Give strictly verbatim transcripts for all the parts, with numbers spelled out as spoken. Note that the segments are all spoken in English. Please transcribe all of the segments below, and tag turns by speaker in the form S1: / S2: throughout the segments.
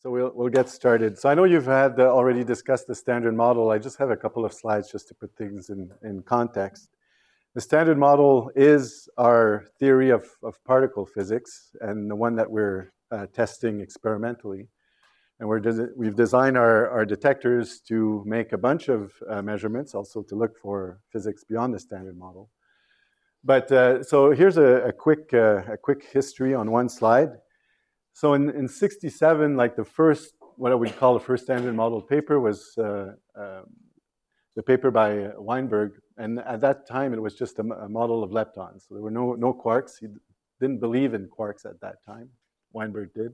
S1: So we'll, we'll get started. So I know you've had uh, already discussed the Standard Model. I just have a couple of slides just to put things in, in context. The Standard Model is our theory of, of particle physics and the one that we're uh, testing experimentally. And we're des we've designed our, our detectors to make a bunch of uh, measurements, also to look for physics beyond the Standard Model. But uh, so here's a, a, quick, uh, a quick history on one slide. So in, in sixty-seven, like the first, what I would call the first Standard Model paper was uh, uh, the paper by Weinberg. And at that time, it was just a, a model of leptons. So there were no, no quarks. He didn't believe in quarks at that time. Weinberg did.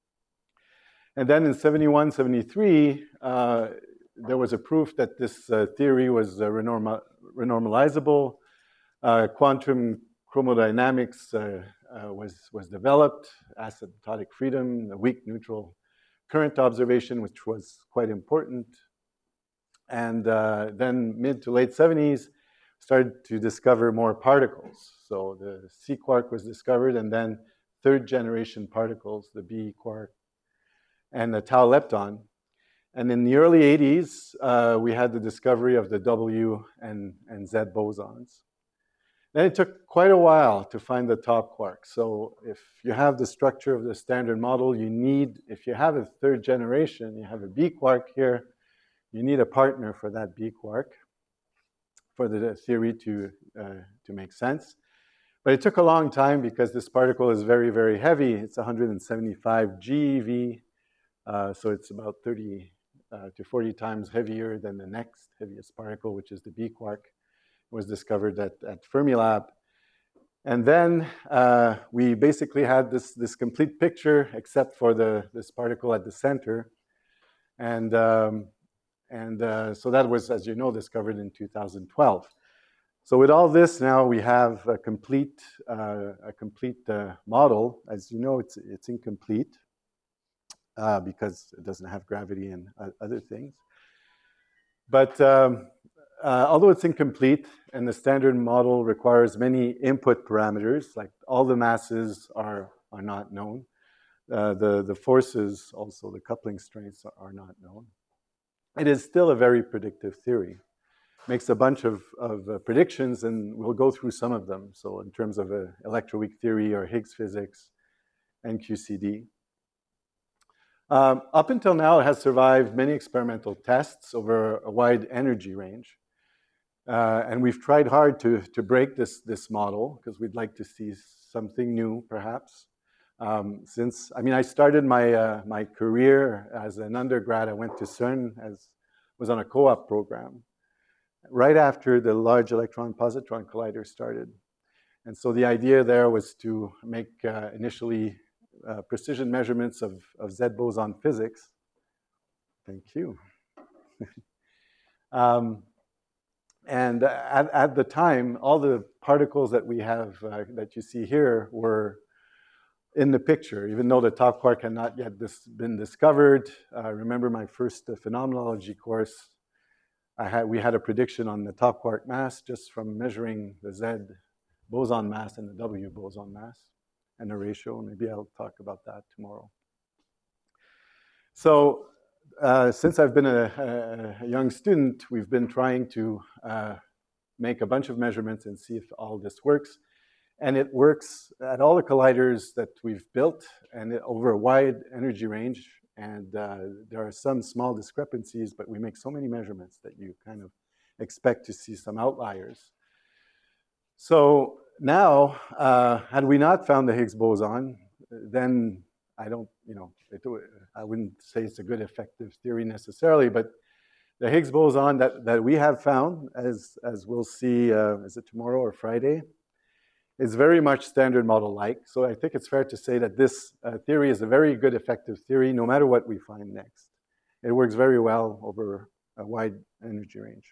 S1: And then in seventy-one, seventy-three, uh, there was a proof that this uh, theory was uh, renorma renormalizable. Uh, quantum chromodynamics uh, uh, was, was developed, asymptotic freedom, the weak neutral current observation, which was quite important. And uh, then mid to late seventies, started to discover more particles. So the C quark was discovered, and then third generation particles, the B quark and the tau lepton. And in the early eighties, uh, we had the discovery of the W and, and Z bosons. Then it took quite a while to find the top quark. So if you have the structure of the Standard Model, you need, if you have a third generation, you have a B quark here, you need a partner for that B quark for the theory to, uh, to make sense. But it took a long time because this particle is very, very heavy. It's one hundred seventy-five GeV, uh, so it's about thirty uh, to forty times heavier than the next heaviest particle, which is the B quark. It was discovered at, at Fermilab. And then uh, we basically had this, this complete picture except for the, this particle at the center. And um, And uh, so that was, as you know, discovered in two thousand twelve. So with all this, now we have a complete, uh, a complete uh, model. As you know, it's, it's incomplete uh, because it doesn't have gravity and uh, other things. But um, uh, although it's incomplete, and the Standard Model requires many input parameters, like all the masses are, are not known. Uh, the, the forces, also the coupling strengths, are not known. It is still a very predictive theory. Makes a bunch of, of uh, predictions, and we'll go through some of them. So in terms of uh, electroweak theory or Higgs physics and Q C D. Um, up until now, it has survived many experimental tests over a wide energy range. Uh, and we've tried hard to, to break this, this model because we'd like to see something new, perhaps. Um, since, I mean, I started my, uh, my career as an undergrad. I went to CERN, as was on a co-op program, right after the Large Electron Positron Collider started. And so the idea there was to make uh, initially uh, precision measurements of, of Z boson physics. Thank you. um, and at, at the time, all the particles that we have, uh, that you see here, were in the picture, even though the top quark had not yet dis been discovered. Uh, remember my first uh, phenomenology course, I had, we had a prediction on the top quark mass just from measuring the Z boson mass and the W boson mass and the ratio. Maybe I'll talk about that tomorrow. So uh, since I've been a, a, a young student, we've been trying to uh, make a bunch of measurements and see if all this works. And it works at all the colliders that we've built and it, over a wide energy range. And uh, there are some small discrepancies, but we make so many measurements that you kind of expect to see some outliers. So now, uh, had we not found the Higgs boson, then I don't, you know, it, I wouldn't say it's a good effective theory necessarily, but the Higgs boson that, that we have found, as, as we'll see, uh, is it tomorrow or Friday? Is very much Standard Model-like. So I think it's fair to say that this uh, theory is a very good effective theory, no matter what we find next. It works very well over a wide energy range.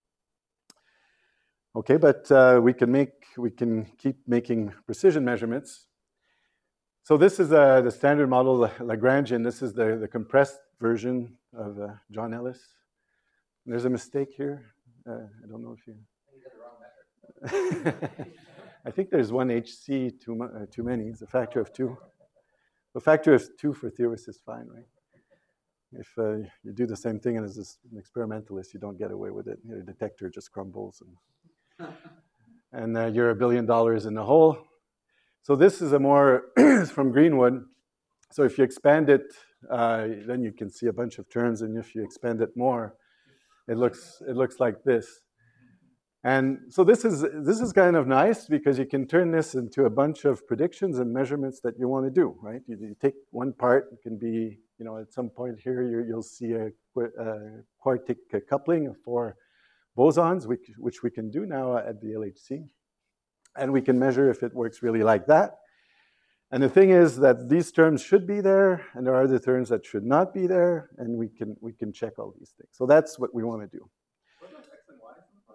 S1: Okay, but uh, we can make, we can keep making precision measurements. So this is uh, the Standard Model Lagrangian. This is the, the compressed version of uh, John Ellis. There's a mistake here. Uh, I don't know if you. You got the wrong metric. I think there's one H C too, uh, too many. It's a factor of two. A factor of two for theorists is fine, right? If uh, you do the same thing and as an experimentalist, you don't get away with it. Your detector just crumbles, and, and uh, you're a billion dollars in the hole. So this is a more from Greenwood. So if you expand it, uh, then you can see a bunch of terms, and if you expand it more, it looks it looks like this. And so this is this is kind of nice because you can turn this into a bunch of predictions and measurements that you want to do, right? You, you take one part, it can be, you know, at some point here you, you'll see a, a quartic coupling of four bosons, which, which we can do now at the L H C. And we can measure if it works really like that. And the thing is that these terms should be there, and there are other terms that should not be there, and we can we can check all these things. So that's what we want to do.
S2: What about X and Y?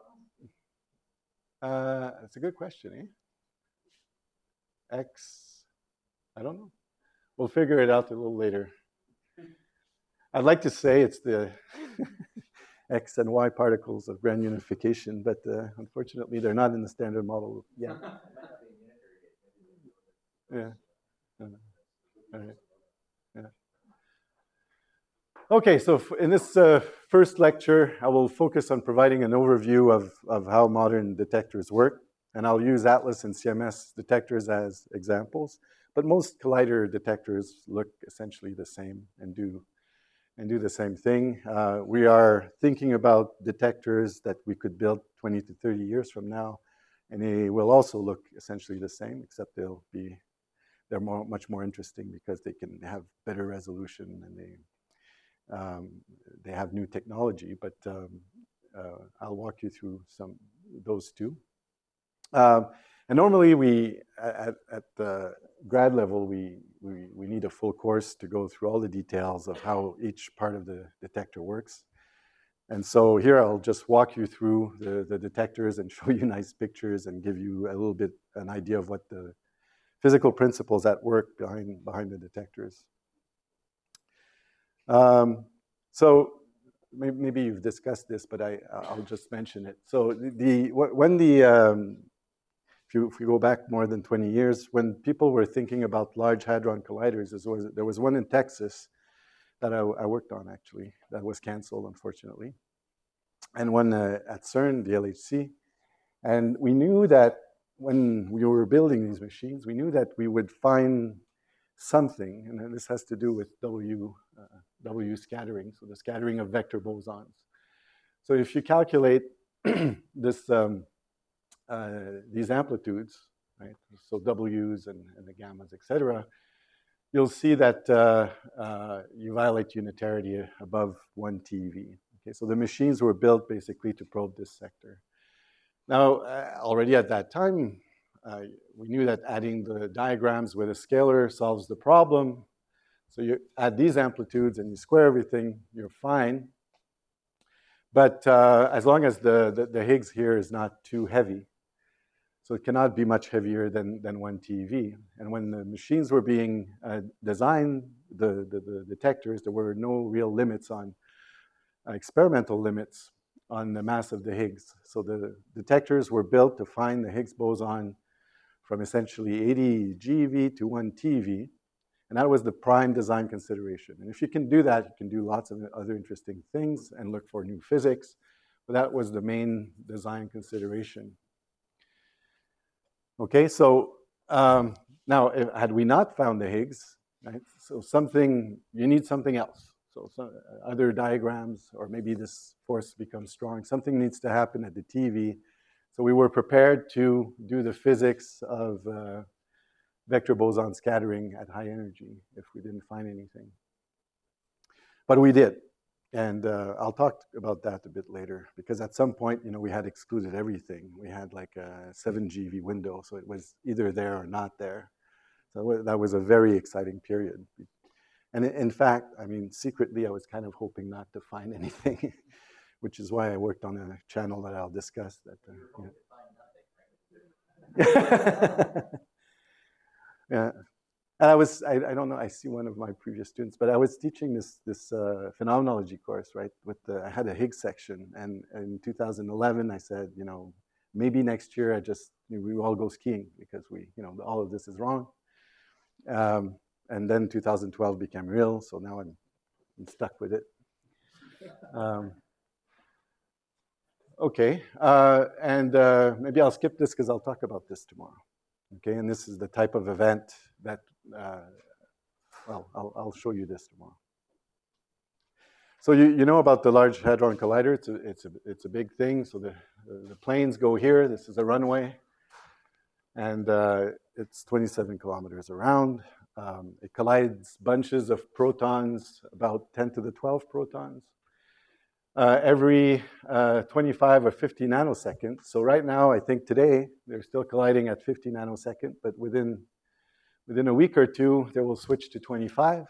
S1: Uh, that's a good question, eh? X, I don't know. We'll figure it out a little later. I'd like to say it's the X and Y particles of grand unification, but uh, unfortunately they're not in the standard model yet. Yeah. Uh, all right. Yeah. Okay, so in this uh, first lecture, I will focus on providing an overview of, of how modern detectors work, and I'll use Atlas and C M S detectors as examples, but most collider detectors look essentially the same and do, and do the same thing. Uh, we are thinking about detectors that we could build twenty to thirty years from now, and they will also look essentially the same, except they'll be, they're more, much more interesting because they can have better resolution and they Um, they have new technology, but um, uh, I'll walk you through some those two. Um, and normally we, at, at the grad level, we, we, we need a full course to go through all the details of how each part of the detector works. And so here I'll just walk you through the, the detectors and show you nice pictures and give you a little bit an idea of what the physical principles at work behind, behind the detectors. Um, so maybe, maybe you've discussed this, but I, I'll just mention it. So the, the when the, um, if, you, if you go back more than twenty years, when people were thinking about large hadron colliders, there was, there was one in Texas that I, I worked on actually, that was canceled unfortunately. And one uh, at CERN, the L H C. And we knew that when we were building these machines, we knew that we would find something, and this has to do with W, uh, W scattering, so the scattering of vector bosons. So if you calculate this, um, uh, these amplitudes, right, so W's and, and the gammas, et cetera, you'll see that uh, uh, you violate unitarity above one T V. Okay, so the machines were built basically to probe this sector. Now, uh, already at that time, Uh, we knew that adding the diagrams with a scalar solves the problem. So you add these amplitudes and you square everything, you're fine. But uh, as long as the, the, the Higgs here is not too heavy, so it cannot be much heavier than, than one T V. And when the machines were being uh, designed, the, the, the detectors, there were no real limits on, uh, experimental limits on the mass of the Higgs. So the detectors were built to find the Higgs boson from essentially eighty G V to one T V, and that was the prime design consideration. And if you can do that, you can do lots of other interesting things and look for new physics, but that was the main design consideration. Okay, so um, now, if, had we not found the Higgs, right, so something, you need something else. So some, other diagrams, or maybe this force becomes strong, something needs to happen at the T V. So we were prepared to do the physics of uh, vector boson scattering at high energy if we didn't find anything. But we did. And uh, I'll talk about that a bit later, because at some point, you know, we had excluded everything. We had like a seven G V window, so it was either there or not there. So that was a very exciting period. And in fact, I mean, secretly, I was kind of hoping not to find anything. Which is why I worked on a channel that I'll discuss. That, uh, yeah. Yeah. And I was, I, I don't know, I see one of my previous students, but I was teaching this, this uh, phenomenology course, right? With the, I had a Higgs section, and in two thousand eleven, I said, you know, maybe next year I just, you know, we all go skiing because we, you know, all of this is wrong. Um, and then two thousand twelve became real, so now I'm I'm stuck with it. Um, okay, uh, and uh, maybe I'll skip this because I'll talk about this tomorrow. Okay, and this is the type of event that, uh, well, I'll, I'll show you this tomorrow. So you, you know about the Large Hadron Collider. It's a, it's a, it's a big thing. So the, the planes go here. This is a runway. And uh, it's twenty-seven kilometers around. Um, it collides bunches of protons, about ten to the twelve protons, uh, every uh, twenty-five or fifty nanoseconds. So right now, I think today, they're still colliding at fifty nanoseconds, but within, within a week or two, they will switch to twenty-five.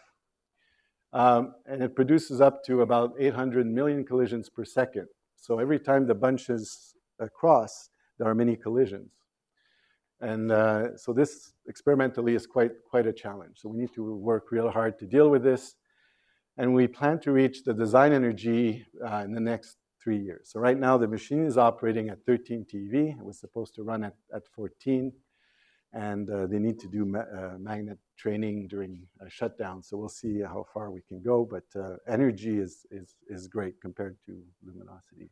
S1: Um, and it produces up to about eight hundred million collisions per second. So every time the bunches cross, there are many collisions. And uh, so this experimentally is quite, quite a challenge. So we need to work real hard to deal with this. And we plan to reach the design energy uh, in the next three years. So right now the machine is operating at thirteen T V. It was supposed to run at, at fourteen. And uh, they need to do ma uh, magnet training during a shutdown. So we'll see how far we can go. But uh, energy is, is, is great compared to luminosity.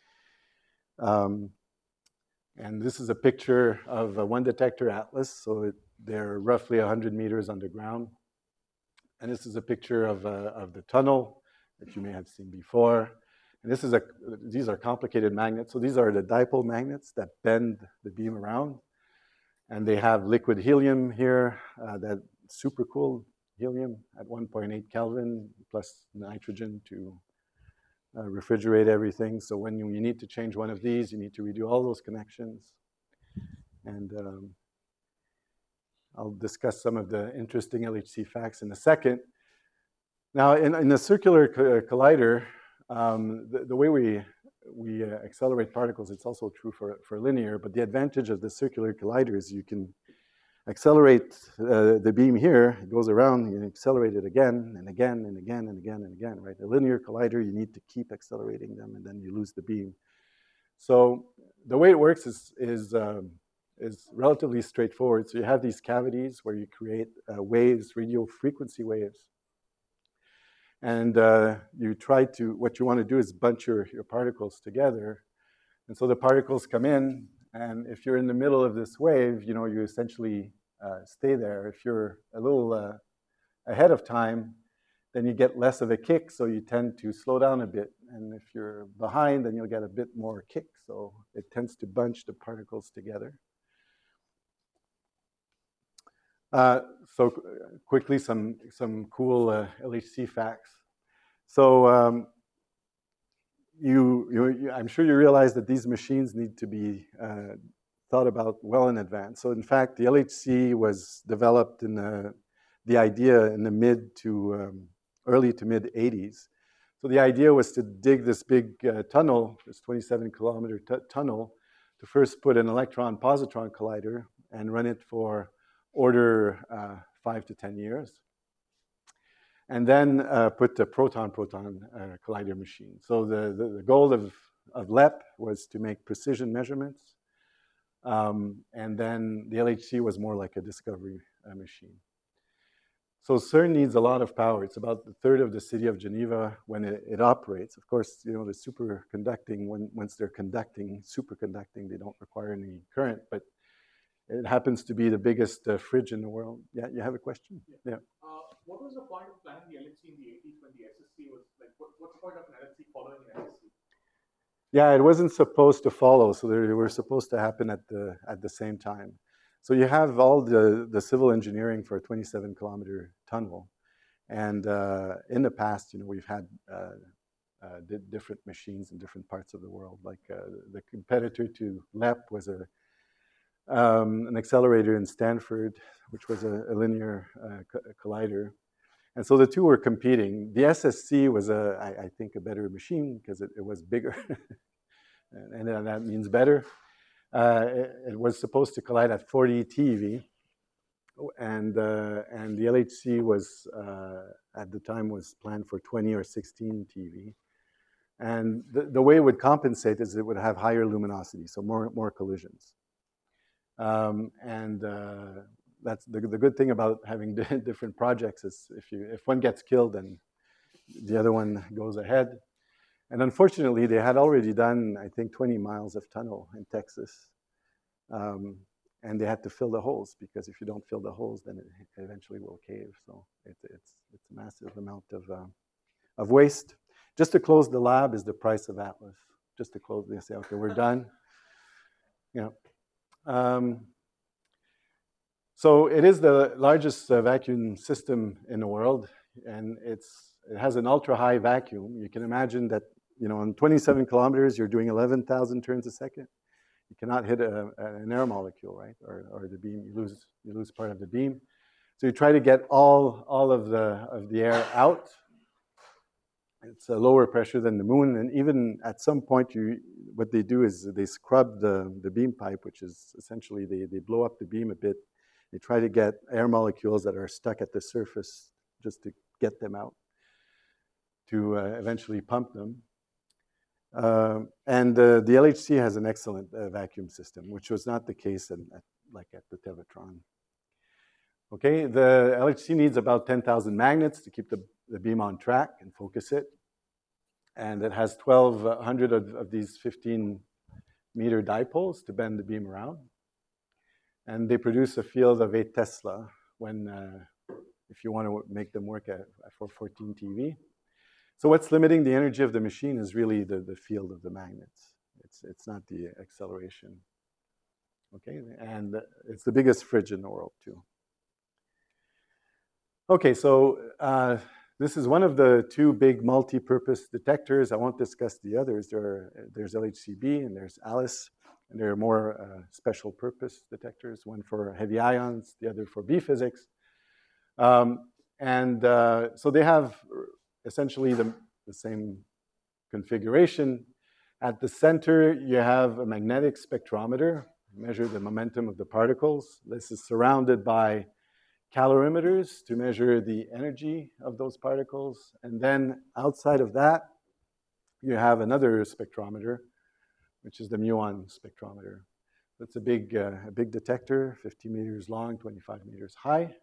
S1: Um, And this is a picture of a one detector atlas. So it, they're roughly one hundred meters underground. And this is a picture of, uh, of the tunnel that you may have seen before. And this is a, these are complicated magnets. So these are the dipole magnets that bend the beam around. And they have liquid helium here, uh, that super cool helium at one point eight Kelvin, plus nitrogen to Uh, refrigerate everything. So when you, you need to change one of these, you need to redo all those connections. And um, I'll discuss some of the interesting L H C facts in a second. Now, in, in the circular co collider, um, the, the way we, we uh, accelerate particles, it's also true for, for linear, but the advantage of the circular collider is you can accelerate uh, the beam here, it goes around, you accelerate it again and again and again and again and again, right? A linear collider, you need to keep accelerating them and then you lose the beam. So the way it works is, is, um, is relatively straightforward. So you have these cavities where you create uh, waves, radio frequency waves. And uh, you try to, what you want to do is bunch your, your particles together. And so the particles come in, and if you're in the middle of this wave, you know, you essentially uh, stay there. If you're a little uh, ahead of time, then you get less of a kick, so you tend to slow down a bit. And if you're behind, then you'll get a bit more kick, so it tends to bunch the particles together. Uh, so quickly, some, some cool uh, L H C facts. So um, You, you, I'm sure you realize that these machines need to be uh, thought about well in advance. So in fact, the L H C was developed in the, the idea in the mid to um, early to mid eighties. So the idea was to dig this big uh, tunnel, this twenty-seven kilometer tunnel, to first put an electron-positron collider and run it for order uh, five to ten years. And then uh, put the proton-proton uh, collider machine. So the, the, the goal of, of L E P was to make precision measurements. Um, and then the L H C was more like a discovery uh, machine. So CERN needs a lot of power. It's about the third of the city of Geneva when it, it operates. Of course, you know, the superconducting, when, once they're conducting, superconducting, they don't require any current, but it happens to be the biggest uh, fridge in the world. Yeah, you have a question? Yeah. yeah.
S2: Uh, what was the point of planning the L H C in the eighties when the S S C was, like, what, what's the point of an L H C following an S S C?
S1: Yeah, it wasn't supposed to follow, so they were supposed to happen at the, at the same time. So you have all the, the civil engineering for a twenty-seven kilometer tunnel. And uh, in the past, you know, we've had uh, uh, different machines in different parts of the world. Like uh, the competitor to L E P was a Um, an accelerator in Stanford, which was a, a linear uh, co collider. And so the two were competing. The S S C was, a, I, I think, a better machine because it, it was bigger, and, and that means better. Uh, it, it was supposed to collide at forty T eV, and, uh, and the L H C was, uh, at the time, was planned for twenty or sixteen T eV. And the, the way it would compensate is it would have higher luminosity, so more, more collisions. Um, and uh, that's the, the good thing about having different projects is if you if one gets killed, then the other one goes ahead. And unfortunately, they had already done, I think, twenty miles of tunnel in Texas. Um, and they had to fill the holes, because if you don't fill the holes, then it eventually will cave. So it, it's, it's a massive amount of, uh, of waste. Just to close the lab is the price of Atlas. Just to close, they say, okay, we're done. Yeah. Um, so it is the largest uh, vacuum system in the world, and it's, it has an ultra-high vacuum. You can imagine that, you know, on twenty-seven kilometers, you're doing eleven thousand turns a second. You cannot hit a, an air molecule, right? Or, or the beam, you lose, you lose part of the beam. So you try to get all, all of, the, of the air out. It's a lower pressure than the moon, and even at some point, you, what they do is they scrub the, the beam pipe, which is essentially they, they blow up the beam a bit. They try to get air molecules that are stuck at the surface just to get them out, to uh, eventually pump them. Uh, and uh, the L H C has an excellent uh, vacuum system, which was not the case in, at, like at the Tevatron. Okay, the L H C needs about ten thousand magnets to keep the, the beam on track and focus it. And it has twelve hundred of, of these fifteen meter dipoles to bend the beam around. And they produce a field of eight Tesla when, uh, if you want to make them work at, for fourteen T V. So what's limiting the energy of the machine is really the, the field of the magnets. It's, it's not the acceleration. Okay, and it's the biggest fridge in the world too. Okay, so uh, this is one of the two big multi-purpose detectors. I won't discuss the others. There are, there's L H C B and there's ALICE, and there are more uh, special purpose detectors, one for heavy ions, the other for B physics. Um, and uh, so they have essentially the, the same configuration. At the center, you have a magnetic spectrometer, measure the momentum of the particles. This is surrounded by calorimeters to measure the energy of those particles. And then outside of that, you have another spectrometer, which is the muon spectrometer. It's a big, uh, a big detector, fifty meters long, twenty-five meters high.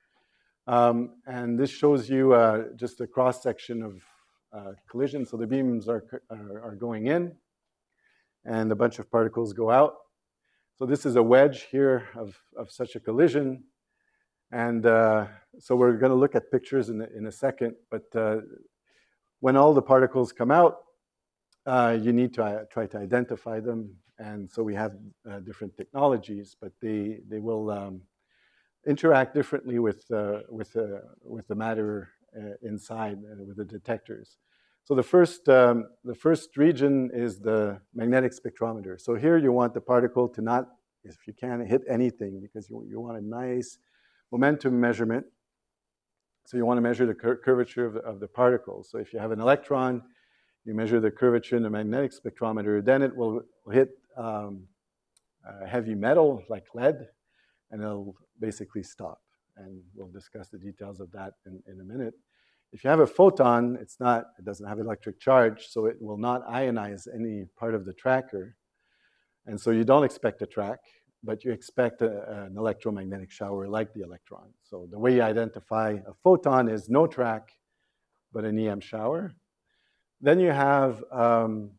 S1: Um, and this shows you uh, just a cross-section of uh, collision. So the beams are, are, are going in, and a bunch of particles go out. So this is a wedge here of, of such a collision. And uh, so we're going to look at pictures in a, in a second. But uh, when all the particles come out, uh, you need to uh, try to identify them. And so we have uh, different technologies, but they, they will um, interact differently with, uh, with, uh, with the matter uh, inside, uh, with the detectors. So the first, um, the first region is the magnetic spectrometer. So here you want the particle to not, if you can, hit anything, because you, you want a nice momentum measurement. So you want to measure the cur curvature of the, of the particles. So if you have an electron, you measure the curvature in the magnetic spectrometer, then it will hit um, uh, heavy metal like lead, and it'll basically stop. And we'll discuss the details of that in, in a minute. If you have a photon, it's not, it doesn't have electric charge, so it will not ionize any part of the tracker. And so you don't expect a track, but you expect a, an electromagnetic shower like the electron. So the way you identify a photon is no track, but an E M shower. Then you have um,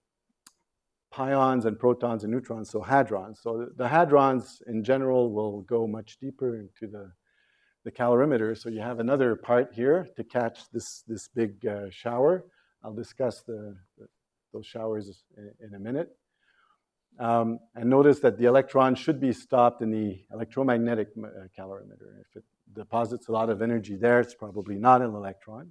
S1: pions and protons and neutrons, so hadrons. So the hadrons in general will go much deeper into the, the calorimeter. So you have another part here to catch this, this big uh, shower. I'll discuss the, the, those showers in, in a minute. Um, and notice that the electron should be stopped in the electromagnetic uh, calorimeter. If it deposits a lot of energy there, it's probably not an electron.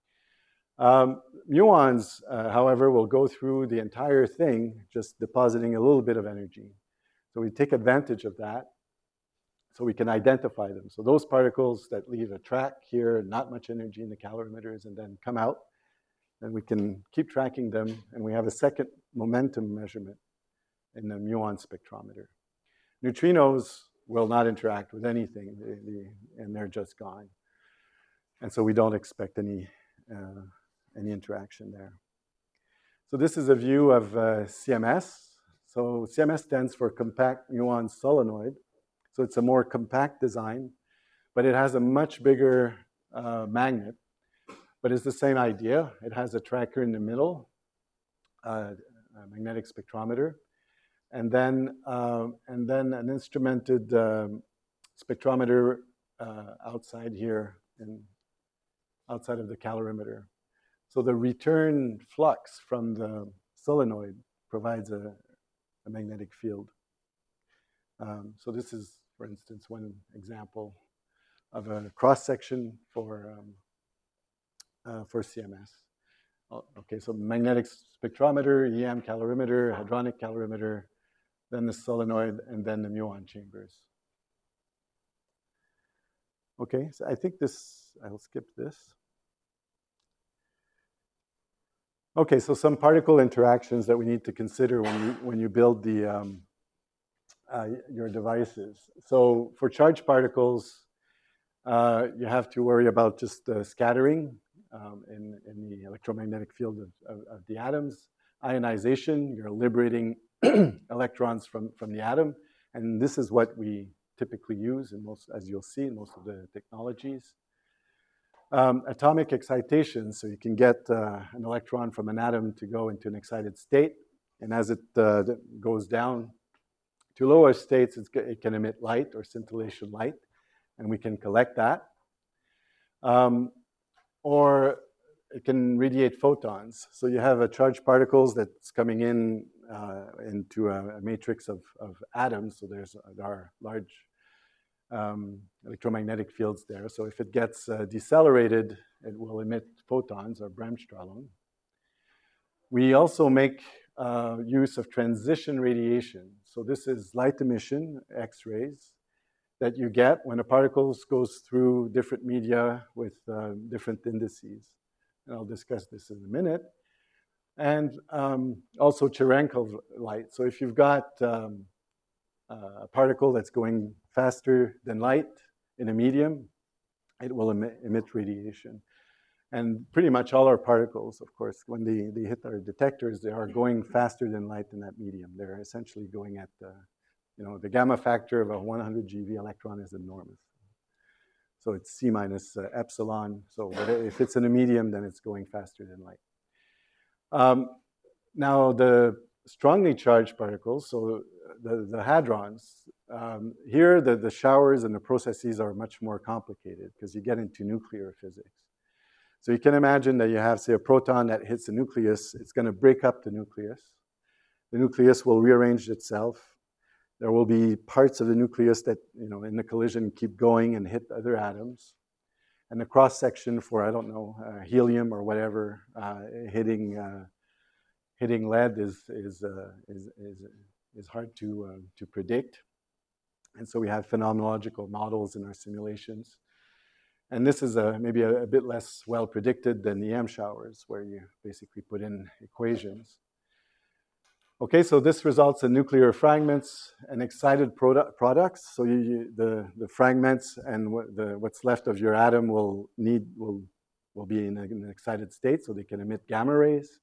S1: Um, muons, uh, however, will go through the entire thing, just depositing a little bit of energy. So we take advantage of that so we can identify them. So those particles that leave a track here, not much energy in the calorimeters, and then come out, and we can keep tracking them, and we have a second momentum measurement in the muon spectrometer. Neutrinos will not interact with anything, they, they, and they're just gone. And so we don't expect any, uh, any interaction there. So this is a view of uh, C M S. So C M S stands for compact muon solenoid. So it's a more compact design, but it has a much bigger uh, magnet. but it's the same idea. It has a tracker in the middle, uh, a magnetic spectrometer, and then, uh, and then an instrumented um, spectrometer uh, outside here, in, outside of the calorimeter. So the return flux from the solenoid provides a, a magnetic field. Um, so this is, for instance, one example of a cross-section for, um, uh, for C M S. Oh, okay, so magnetic spectrometer, E M calorimeter, hadronic calorimeter, then the solenoid, and then the muon chambers. Okay, so I think this, I'll skip this. Okay, so some particle interactions that we need to consider when you, when you build the, um, uh, your devices. So for charged particles, uh, you have to worry about just the scattering um, in, in the electromagnetic field of, of, of the atoms. Ionization, you're liberating electrons from, from the atom, and this is what we typically use in most, as you'll see, in most of the technologies. Um, atomic excitation, so you can get uh, an electron from an atom to go into an excited state, and as it uh, goes down to lower states, it's, it can emit light or scintillation light, and we can collect that. Um, or it can radiate photons. So you have a charged particles that's coming in uh, into a, a matrix of, of atoms, so there's, there are large Um, electromagnetic fields there. So if it gets uh, decelerated, it will emit photons or Bremsstrahlung. We also make uh, use of transition radiation. So this is light emission, X-rays, that you get when a particle goes through different media with uh, different indices. And I'll discuss this in a minute. And um, also Cherenkov light. So if you've got um, a particle that's going faster than light in a medium, it will emit, emit radiation. And pretty much all our particles, of course, when they, they hit our detectors, they are going faster than light in that medium. They're essentially going at, the, you know, the gamma factor of a one hundred G V electron is enormous. So it's C minus uh, epsilon. So if it's in a medium, then it's going faster than light. Um, now, the strongly charged particles, so the, the hadrons, um, here the, the showers and the processes are much more complicated because you get into nuclear physics. So you can imagine that you have, say, a proton that hits the nucleus. It's going to break up the nucleus. The nucleus will rearrange itself. There will be parts of the nucleus that, you know, in the collision keep going and hit other atoms. And the cross-section for, I don't know, uh, helium or whatever, uh, hitting, uh, hitting lead is, is, uh, is, is, is hard to, uh, to predict. And so we have phenomenological models in our simulations. And this is a, maybe a, a bit less well predicted than the E M showers, where you basically put in equations. Okay, so this results in nuclear fragments and excited produ products. So you, you, the, the fragments and what the, what's left of your atom will need will, will be in, a, in an excited state, so they can emit gamma rays.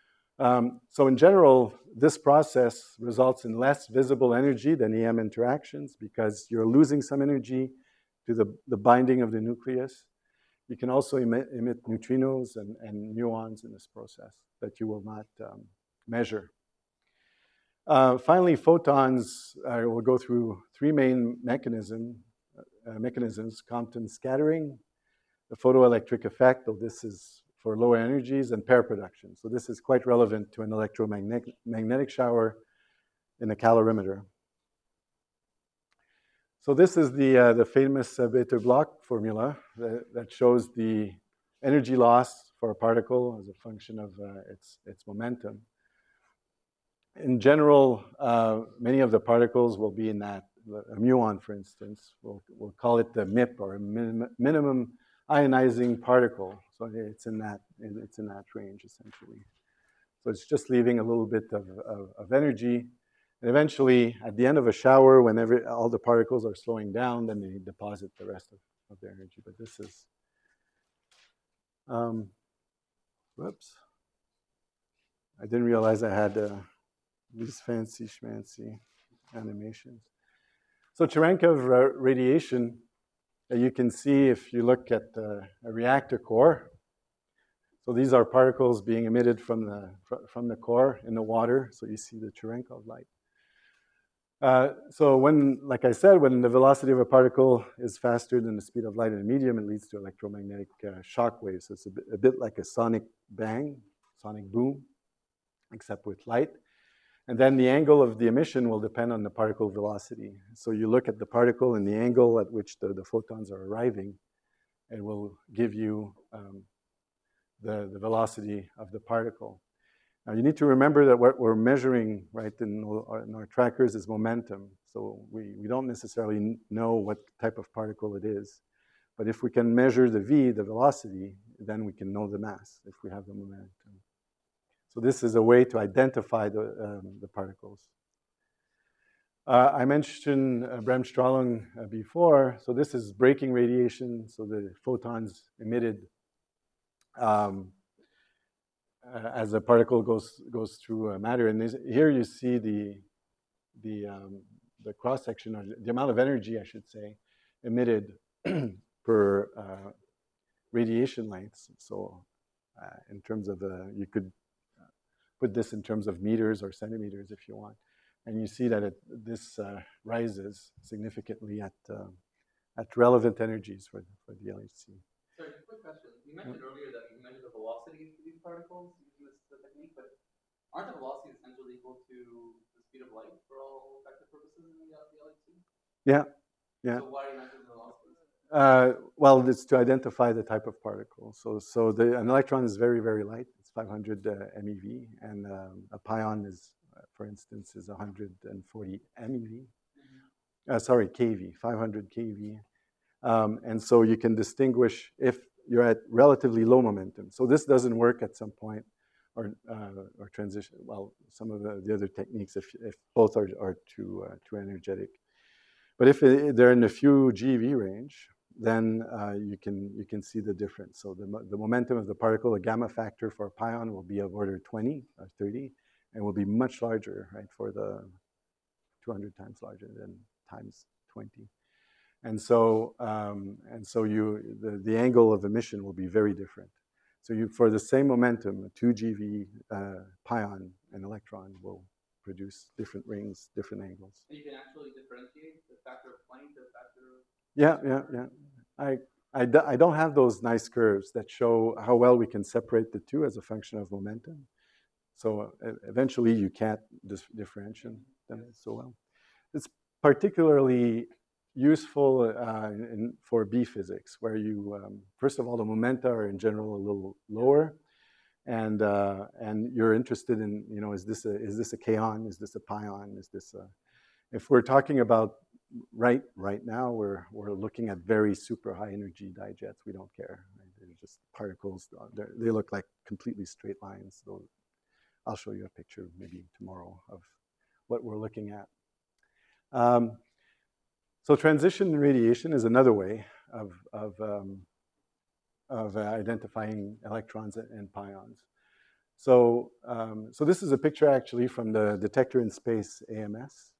S1: Um, so in general, this process results in less visible energy than E M interactions because you're losing some energy to the, the binding of the nucleus. You can also emit, emit neutrinos and, and muons in this process that you will not um, measure. Uh, finally, photons uh, will go through three main mechanism, uh, mechanisms, Compton scattering, the photoelectric effect, though this is for lower energies, and pair production. So this is quite relevant to an electromagnetic magnetic shower in a calorimeter. So this is the, uh, the famous uh, Bethe-Bloch formula that, that shows the energy loss for a particle as a function of uh, its, its momentum. In general, uh, many of the particles will be in that, a muon, for instance, we'll, we'll call it the M I P, or a min minimum ionizing particle. So it's in that, it's in that range, essentially. So it's just leaving a little bit of, of, of energy. And eventually, at the end of a shower, whenever all the particles are slowing down, then they deposit the rest of, of their energy. But this is, um, whoops. I didn't realize I had uh, these fancy schmancy animations. So Cherenkov uh, radiation, uh, you can see if you look at uh, a reactor core, So these are particles being emitted from the, from the core in the water. So you see the Cherenkov light. Uh, so when, like I said, when the velocity of a particle is faster than the speed of light in a medium, it leads to electromagnetic uh, shock waves. So it's a bit, a bit like a sonic bang, sonic boom, except with light. And then the angle of the emission will depend on the particle velocity. So you look at the particle and the angle at which the, the photons are arriving, it will give you um, the, the velocity of the particle. Now you need to remember that what we're measuring, right, in our, in our trackers is momentum. So we, we don't necessarily know what type of particle it is. But if we can measure the v, the velocity, then we can know the mass if we have the momentum. So this is a way to identify the, um, the particles. Uh, I mentioned uh, Bremsstrahlung uh, before. So this is breaking radiation. So the photons emitted um, uh, as a particle goes goes through uh, matter. And this, here you see the the um, the cross section, or the amount of energy, I should say, emitted per uh, radiation lengths. So uh, in terms of the, you could put this in terms of meters or centimeters if you want. And you see that it, this uh, rises significantly at, uh, at relevant energies for, for the L H C.
S3: Sorry, quick question. You mentioned yeah. earlier that you measure the velocity of these particles using this technique, but aren't the velocities essentially equal to the speed of light for all effective purposes in the, the L H C?
S1: Yeah, yeah.
S3: So why do you measure the velocities?
S1: Uh, well, it's to identify the type of particle. So, so the, an electron is very, very light. It's five hundred uh, MeV, and um, a pion is, uh, for instance, is one hundred forty MeV. Mm-hmm. uh, sorry, keV, five hundred keV. Um, and so you can distinguish if you're at relatively low momentum. So this doesn't work at some point, or uh, or transition. Well, some of the, the other techniques, if if both are are too uh, too energetic. But if it, they're in a few GeV range, then uh, you can you can see the difference. So the, the momentum of the particle, the gamma factor for a pion will be of order twenty or thirty, and will be much larger, right, for the two hundred times larger than times twenty. And so um, and so you the, the angle of emission will be very different. So you for the same momentum, a two GeV uh, pion and electron will produce different rings, different angles.
S3: And you can actually differentiate the factor of twenty to the factor of...
S1: Yeah, yeah, yeah. I, I, do, I don't have those nice curves that show how well we can separate the two as a function of momentum. So uh, eventually you can't dis differentiate them so well. It's particularly useful uh, in, for B physics, where you, um, first of all, the momenta are in general a little lower. And uh, and you're interested in, you know, is this a is this a kaon? Is this a pion? Is this a? If we're talking about right right now, we're we're looking at very super high energy dijets. We don't care. Right? They're just particles. They're, they look like completely straight lines. So I'll show you a picture maybe tomorrow of what we're looking at. Um, so transition radiation is another way of of um, of uh, identifying electrons and pions. So, um, so this is a picture actually from the Detector in Space A M S.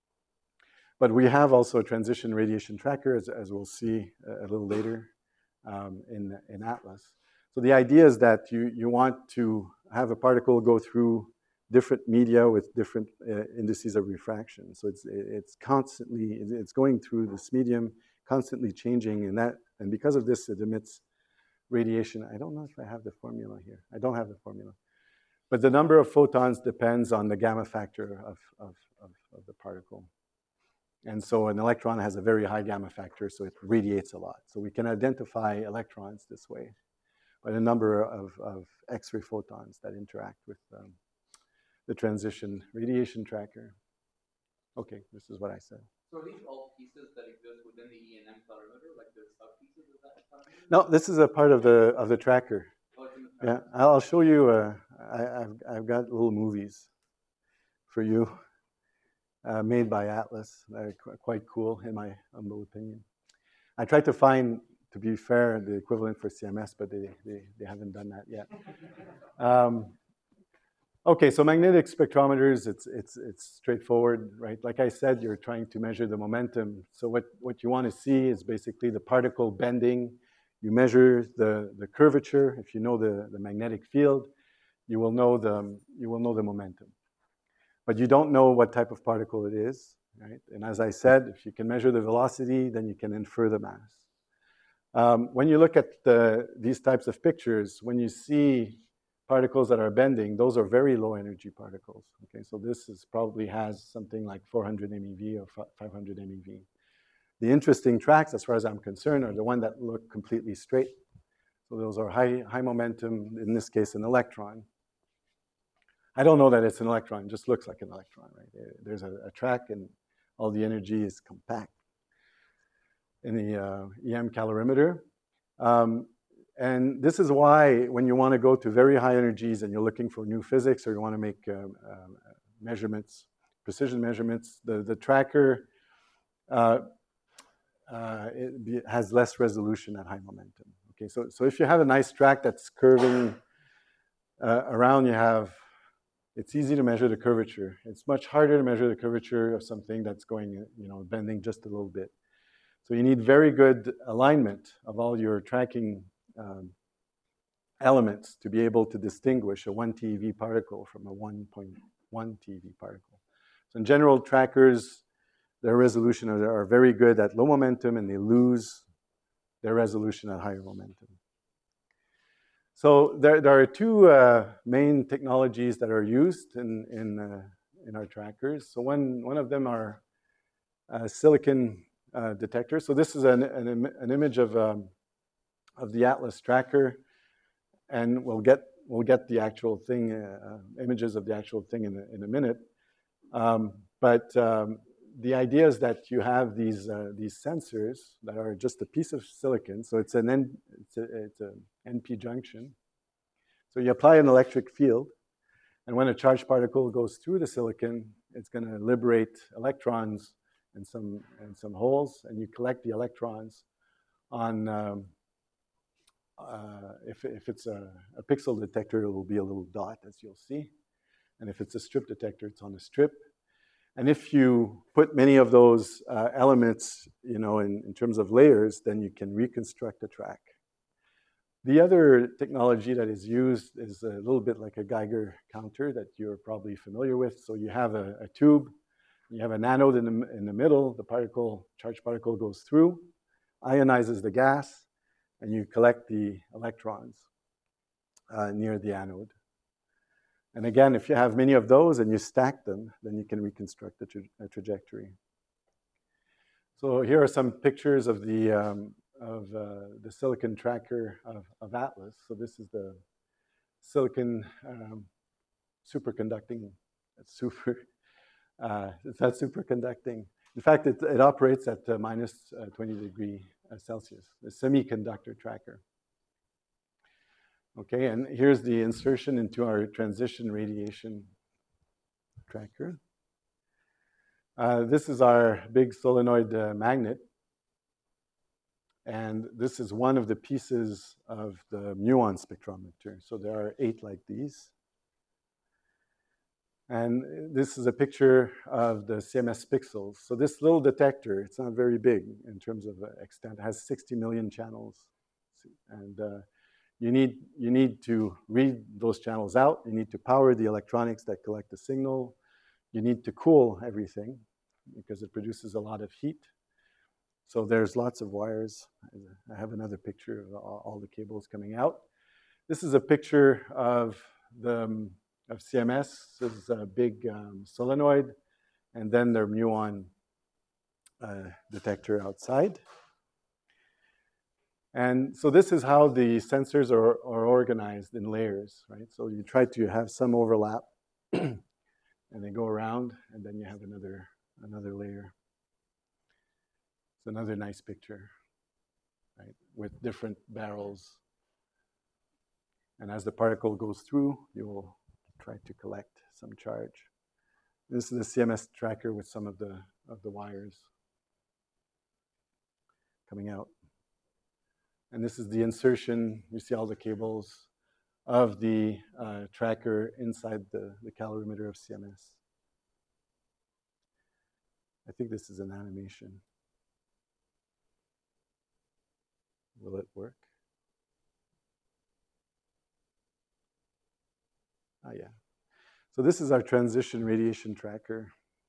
S1: But we have also a transition radiation tracker, as, as we'll see a, a little later um, in, in Atlas. So the idea is that you, you want to have a particle go through different media with different uh, indices of refraction. So it's, it's constantly, it's going through this medium, constantly changing, and that, and because of this, it emits radiation. I don't know if I have the formula here. I don't have the formula. But the number of photons depends on the gamma factor of, of, of, of the particle. And so an electron has a very high gamma factor, so it radiates a lot. So we can identify electrons this way by the number of, of X-ray photons that interact with um, the transition radiation tracker. Okay, this is what I said.
S3: So are these all pieces that exist within the E and M calorimeter, like the sub-pieces of that calorimeter?
S1: No, this is a part of the of the tracker.
S3: Oh, it's in the tracker.
S1: Yeah, I'll show you. Uh, I, I've I've got little movies for you, uh, made by Atlas. They're qu quite cool, in my humble opinion. I tried to find, to be fair, the equivalent for C M S, but they they, they haven't done that yet. Um, Okay, so magnetic spectrometers, it's, it's, it's straightforward, right? Like I said, you're trying to measure the momentum. So what, what you want to see is basically the particle bending. You measure the, the curvature. If you know the, the magnetic field, you will know the, you will know the momentum. But you don't know what type of particle it is, right? And as I said, if you can measure the velocity, then you can infer the mass. Um, when you look at the, these types of pictures, when you see particles that are bending, those are very low energy particles. Okay, so this is probably has something like four hundred MeV or five hundred MeV. The interesting tracks, as far as I'm concerned, are the ones that look completely straight. So those are high, high momentum, in this case, an electron. I don't know that it's an electron, it just looks like an electron, right? There's a, a track and all the energy is compact in the uh, E M calorimeter. Um, and this is why when you want to go to very high energies and you're looking for new physics or you want to make uh, uh, measurements, precision measurements, the, the tracker uh, uh, it be, has less resolution at high momentum. Okay, so, so if you have a nice track that's curving uh, around, you have, it's easy to measure the curvature. It's much harder to measure the curvature of something that's going, you know, bending just a little bit. So you need very good alignment of all your tracking um, elements to be able to distinguish a one TeV particle from a one point one TeV particle. So in general, trackers, their resolution are, are very good at low momentum and they lose their resolution at higher momentum. So there, there are two uh, main technologies that are used in, in, uh, in our trackers. So one, one of them are uh, silicon uh, detectors. So this is an, an, an image of, um, of the Atlas tracker, and we'll get, we'll get the actual thing, uh, images of the actual thing in a, in a minute. Um, but um, the idea is that you have these, uh, these sensors that are just a piece of silicon. So it's an N, it's a, it's a N P junction. So you apply an electric field, and when a charged particle goes through the silicon, it's going to liberate electrons and some, and some holes, and you collect the electrons on, um, uh, if, if it's a, a pixel detector, it will be a little dot, as you'll see. And if it's a strip detector, it's on a strip. And if you put many of those uh, elements, you know, in, in terms of layers, then you can reconstruct a track. The other technology that is used is a little bit like a Geiger counter that you're probably familiar with. So you have a, a tube, you have an anode in the, in the middle, the particle, charged particle goes through, ionizes the gas, and you collect the electrons uh, near the anode. And again, if you have many of those and you stack them, then you can reconstruct the tra a trajectory. So here are some pictures of the, um, of, uh, the silicon tracker of, of Atlas. So this is the silicon um, superconducting, super, uh, it's not superconducting. In fact, it, it operates at uh, minus uh, twenty degree uh, Celsius, the semiconductor tracker. Okay, and here's the insertion into our transition radiation tracker. Uh, this is our big solenoid uh, magnet. And this is one of the pieces of the muon spectrometer. So there are eight like these. And this is a picture of the C M S pixels. So this little detector, it's not very big in terms of extent, has sixty million channels. And uh, You need, you need to read those channels out. You need to power the electronics that collect the signal. You need to cool everything because it produces a lot of heat. So there's lots of wires. I have another picture of all, all the cables coming out. This is a picture of, the, um, of C M S. This is a big um, solenoid, and then their muon uh, detector outside. And so this is how the sensors are, are organized in layers, right? So you try to have some overlap, and they go around, and then you have another, another layer. It's another nice picture, right? With different barrels. And as the particle goes through, you will try to collect some charge. This is the C M S tracker with some of the, of the wires coming out. And this is the insertion. You see all the cables of the uh, tracker inside the, the calorimeter of C M S. I think this is an animation. Will it work? Oh, yeah. So this is our transition radiation tracker.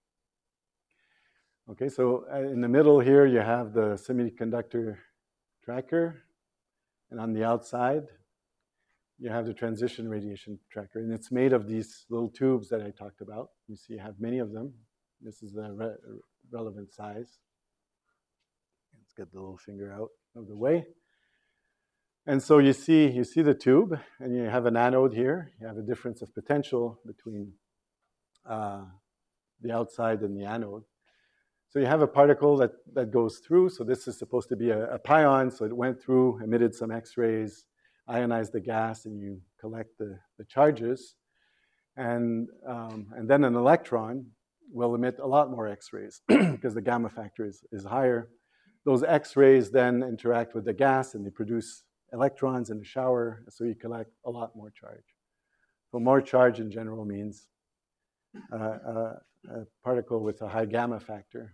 S1: Okay, so in the middle here, you have the semiconductor tracker. And on the outside, you have the transition radiation tracker. And it's made of these little tubes that I talked about. You see, you have many of them. This is the re relevant size. Let's get the little finger out of the way. And so you see, you see the tube, and you have an anode here. You have a difference of potential between uh, the outside and the anode. So you have a particle that, that goes through. So this is supposed to be a, a pion. So it went through, emitted some X-rays, ionized the gas, and you collect the, the charges. And, um, and then an electron will emit a lot more X-rays because the gamma factor is, is higher. Those X-rays then interact with the gas, and they produce electrons in the shower. So you collect a lot more charge. So more charge in general means uh, uh, a particle with a high gamma factor.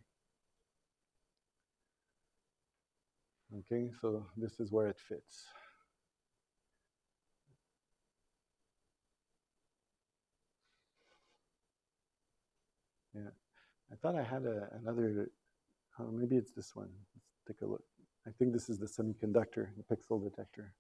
S1: Okay, so this is where it fits. Yeah, I thought I had a, another, oh, maybe it's this one. Let's take a look. I think this is the semiconductor, the pixel detector.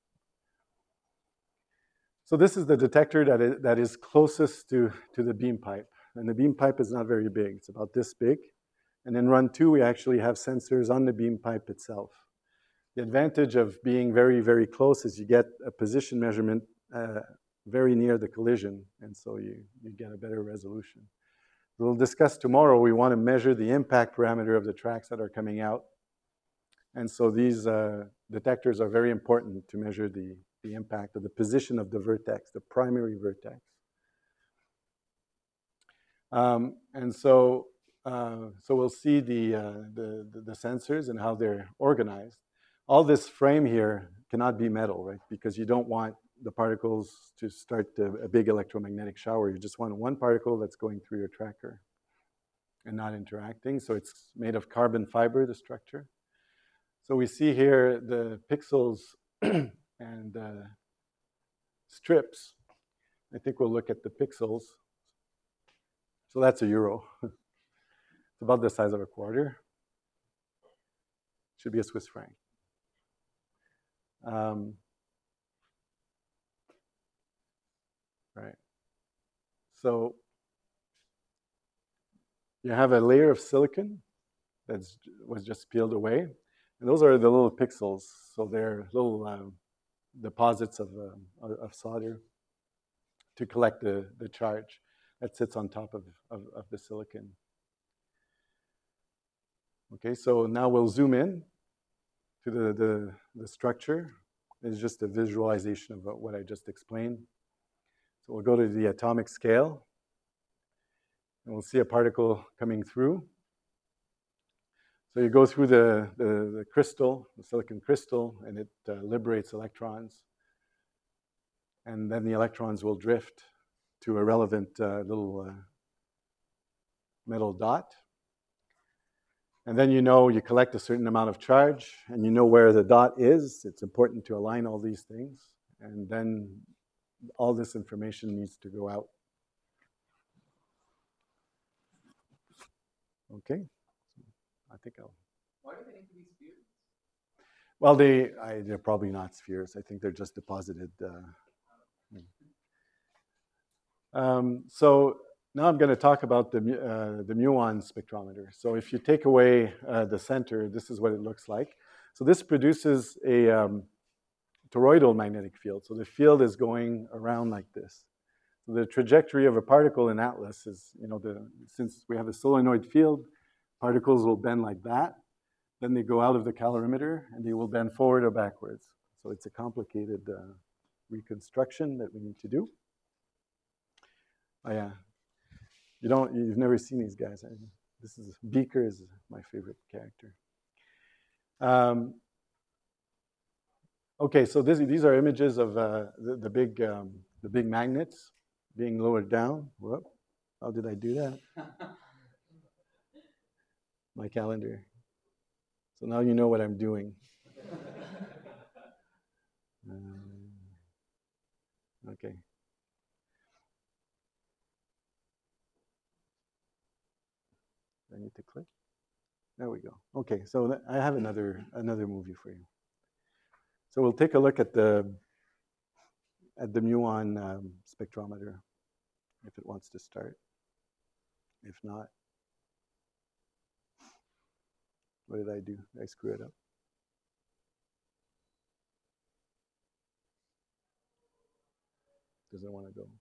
S1: So this is the detector that is, that is closest to, to the beam pipe. And the beam pipe is not very big. It's about this big. And in run two, we actually have sensors on the beam pipe itself. The advantage of being very, very close is you get a position measurement uh, very near the collision. And so you, you get a better resolution. We'll discuss tomorrow, we want to measure the impact parameter of the tracks that are coming out. And so these uh, detectors are very important to measure the, the impact of the position of the vertex, the primary vertex. Um, and so, uh, so we'll see the, uh, the, the, the sensors and how they're organized. All this frame here cannot be metal, right? Because you don't want the particles to start a, a big electromagnetic shower. You just want one particle that's going through your tracker and not interacting. So it's made of carbon fiber, the structure. So we see here the pixels and uh, strips. I think we'll look at the pixels. So that's a euro. It's about the size of a quarter. Should be a Swiss franc. Um, right. So you have a layer of silicon that was just peeled away. And those are the little pixels. So they're little um, deposits of, uh, of solder to collect the, the charge that sits on top of, of, of the silicon. Okay, so now we'll zoom in to the, the, the structure. It's just a visualization of what I just explained. So we'll go to the atomic scale, and we'll see a particle coming through. So you go through the, the, the crystal, the silicon crystal, and it uh, liberates electrons. And then the electrons will drift to a relevant uh, little uh, metal dot. And then you know you collect a certain amount of charge, and you know where the dot is. It's important to align all these things. And then all this information needs to go out. Okay. I think I'll.
S3: Why do they need to be spheres?
S1: Well, they, I, they're probably not spheres. I think they're just deposited. Uh, um, so now I'm going to talk about the, uh, the muon spectrometer. So if you take away uh, the center, this is what it looks like. So this produces a um, toroidal magnetic field. So the field is going around like this. So the trajectory of a particle in ATLAS is, you know, the, since we have a solenoid field, particles will bend like that. Then they go out of the calorimeter, and they will bend forward or backwards. So it's a complicated uh, reconstruction that we need to do. Oh yeah, you don't, you've never seen these guys. I, this is, Beaker is my favorite character. Um, okay, so this, these are images of uh, the, the big, um, the big magnets being lowered down. Whoop, how did I do that? My calendar. So now you know what I'm doing. um, okay. Do I need to click? There we go. Okay, so I have another another movie for you. So we'll take a look at the at the muon um, spectrometer, if it wants to start. If not, what did I do? Did I screw it up? Doesn't want to go.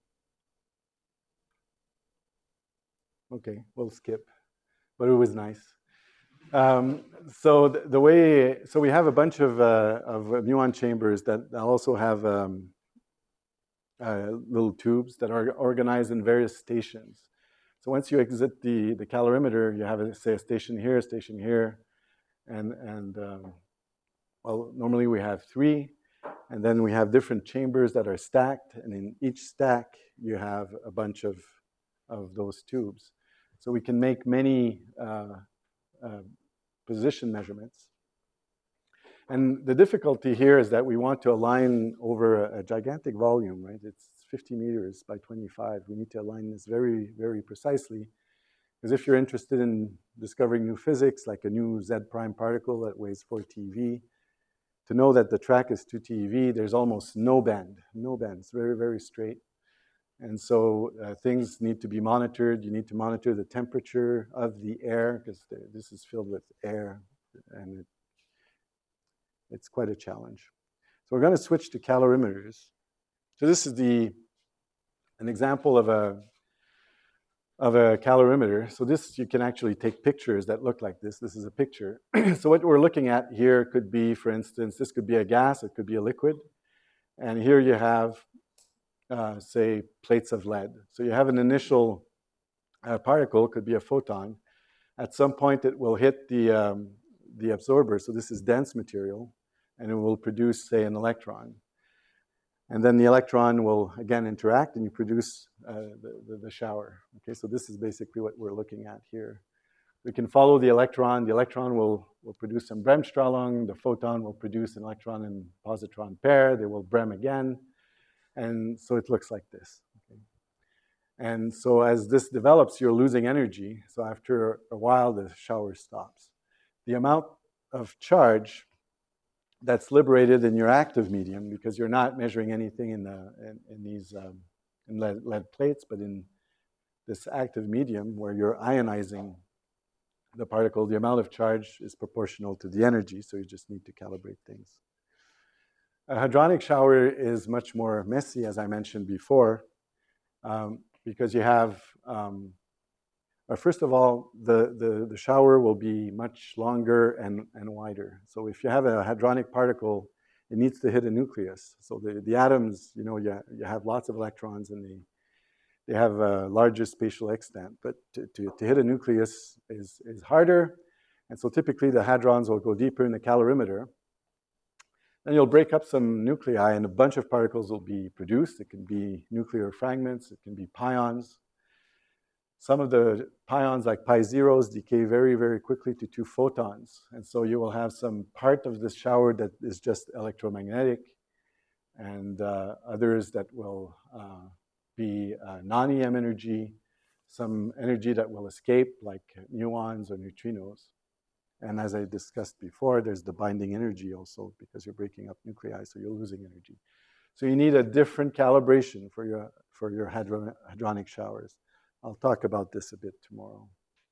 S1: Okay, we'll skip. But it was nice. Um, so the, the way, so we have a bunch of, uh, of muon chambers that also have um, uh, little tubes that are organized in various stations. So once you exit the, the calorimeter, you have, a, say, a station here, a station here, and, and um, well, normally we have three, and then we have different chambers that are stacked, and in each stack, you have a bunch of, of those tubes. So we can make many uh, uh, position measurements. And the difficulty here is that we want to align over a, a gigantic volume, right? It's fifty meters by twenty-five. We need to align this very, very precisely. Because if you're interested in discovering new physics, like a new Z prime particle that weighs four T V, to know that the track is two T V, there's almost no bend, no bend. It's very, very straight. And so uh, things need to be monitored. You need to monitor the temperature of the air, because this is filled with air, and it, it's quite a challenge. So we're going to switch to calorimeters. So this is the an example of a of a calorimeter. So this, you can actually take pictures that look like this. This is a picture. So what we're looking at here could be, for instance, this could be a gas, it could be a liquid. And here you have Uh, say, plates of lead. So you have an initial uh, particle, could be a photon. At some point, it will hit the, um, the absorber. So this is dense material, and it will produce, say, an electron. And then the electron will, again, interact, and you produce uh, the, the, the shower. Okay, so this is basically what we're looking at here. We can follow the electron. The electron will, will produce some Bremsstrahlung. The photon will produce an electron and positron pair. They will Brem again. And so it looks like this. Okay. And so as this develops, you're losing energy. So after a while, the shower stops. The amount of charge that's liberated in your active medium, because you're not measuring anything in, the, in, in these um, in lead, lead plates, but in this active medium where you're ionizing the particle, the amount of charge is proportional to the energy. So you just need to calibrate things. A hadronic shower is much more messy, as I mentioned before, um, because you have, um, uh, first of all, the, the, the shower will be much longer and, and wider. So if you have a hadronic particle, it needs to hit a nucleus. So the, the atoms, you know, you, you have lots of electrons and they, they have a larger spatial extent. But to, to, to hit a nucleus is, is harder. And so typically the hadrons will go deeper in the calorimeter. Then you'll break up some nuclei, and a bunch of particles will be produced. It can be nuclear fragments. It can be pions. Some of the pions, like pi zeros, decay very, very quickly to two photons. And so you will have some part of this shower that is just electromagnetic, and uh, others that will uh, be uh, non-E M energy, some energy that will escape, like muons or neutrinos. And as I discussed before, there's the binding energy also, because you're breaking up nuclei, so you're losing energy. So you need a different calibration for your, for your hadron, hadronic showers. I'll talk about this a bit tomorrow.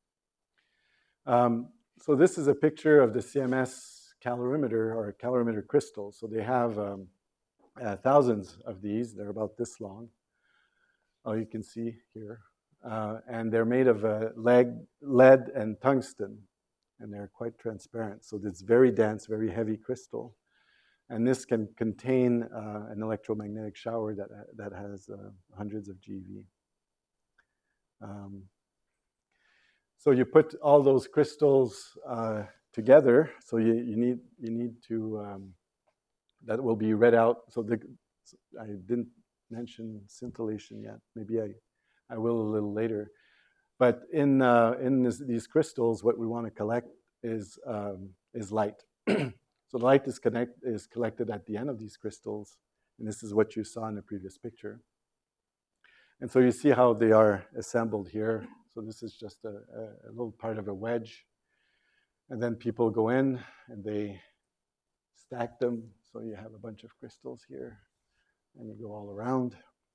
S1: Um, so this is a picture of the C M S calorimeter, or calorimeter crystal. So they have um, uh, thousands of these. They're about this long. Oh, you can see here. Uh, and they're made of uh, lead, lead and tungsten. And they're quite transparent. So it's very dense, very heavy crystal. And this can contain uh, an electromagnetic shower that, that has uh, hundreds of G V. Um, so you put all those crystals uh, together. So you, you need, you need to, um, that will be read out. So the, I didn't mention scintillation yet. Maybe I, I will a little later. But in, uh, in this, these crystals, what we want to collect is, um, is light. So light is, connect, is collected at the end of these crystals, and this is what you saw in the previous picture. And so you see how they are assembled here. So So this is just a, a little part of a wedge. And then people go in and they stack them. So you have a bunch of crystals here, and you go all around.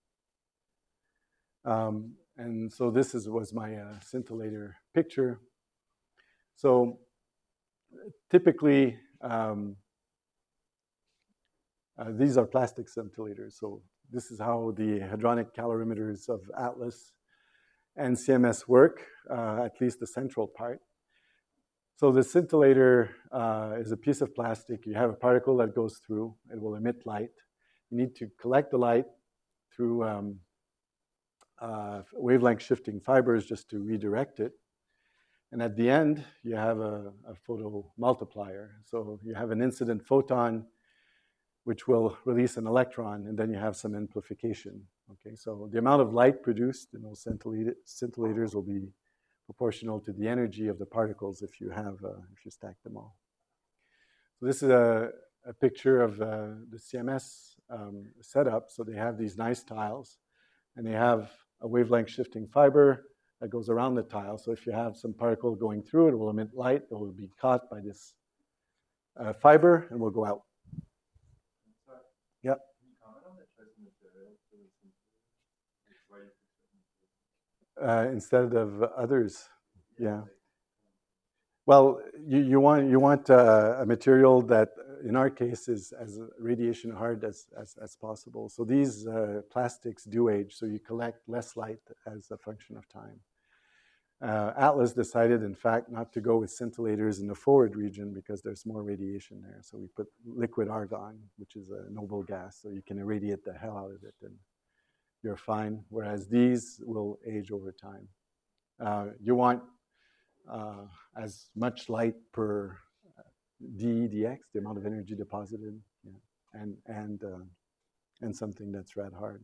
S1: Um, and so this is, was my uh, scintillator picture. So typically, um, uh, these are plastic scintillators. So this is how the hadronic calorimeters of ATLAS and C M S work, uh, at least the central part. So the scintillator uh, is a piece of plastic. You have a particle that goes through. It will emit light. You need to collect the light through um, uh, wavelength shifting fibers just to redirect it. And at the end, you have a, a photo multiplier. So you have an incident photon, which will release an electron, and then you have some amplification. Okay, so the amount of light produced in those scintillators will be proportional to the energy of the particles if you have uh, if you stack them all. So this is a, a picture of uh, the C M S um, setup. So they have these nice tiles, and they have a wavelength shifting fiber that goes around the tile. So if you have some particle going through, it will emit light. It will be caught by this uh, fiber and will go out. Yep. Uh, instead of others, yeah. Well, you, you want you want uh, a material that, in our case, is as radiation hard as as, as possible. So these uh, plastics do age, so you collect less light as a function of time. Uh, ATLAS decided, in fact, not to go with scintillators in the forward region because there's more radiation there. So we put liquid argon, which is a noble gas, so you can irradiate the hell out of it, and you're fine. Whereas these will age over time. Uh, you want uh, as much light per d dx, the amount of energy deposited, yeah, and and uh, and something that's rad hard.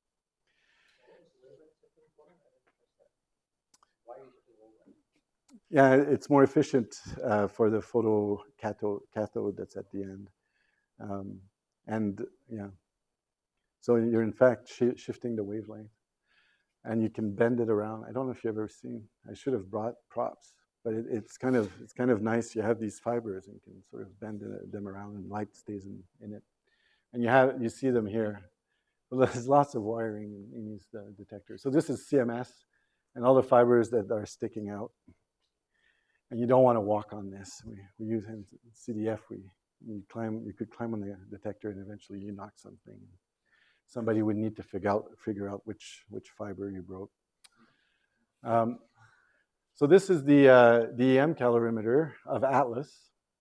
S1: Yeah, it's more efficient uh, for the photo cathode, cathode that's at the end. Um, and yeah, so you're in fact sh shifting the wavelength. And you can bend it around. I don't know if you've ever seen, I should have brought props, but it, it's kind of it's kind of nice. You have these fibers and you can sort of bend them around and light stays in, in it. And you have you see them here. Well, there's lots of wiring in, in these uh, detectors. So this is C M S and all the fibers that are sticking out. And you don't want to walk on this. We, we use in C D F, we you climb you could climb on the detector and eventually you knock something. Somebody would need to figure out figure out which which fiber you broke. Um, so this is the uh, the E M calorimeter of ATLAS,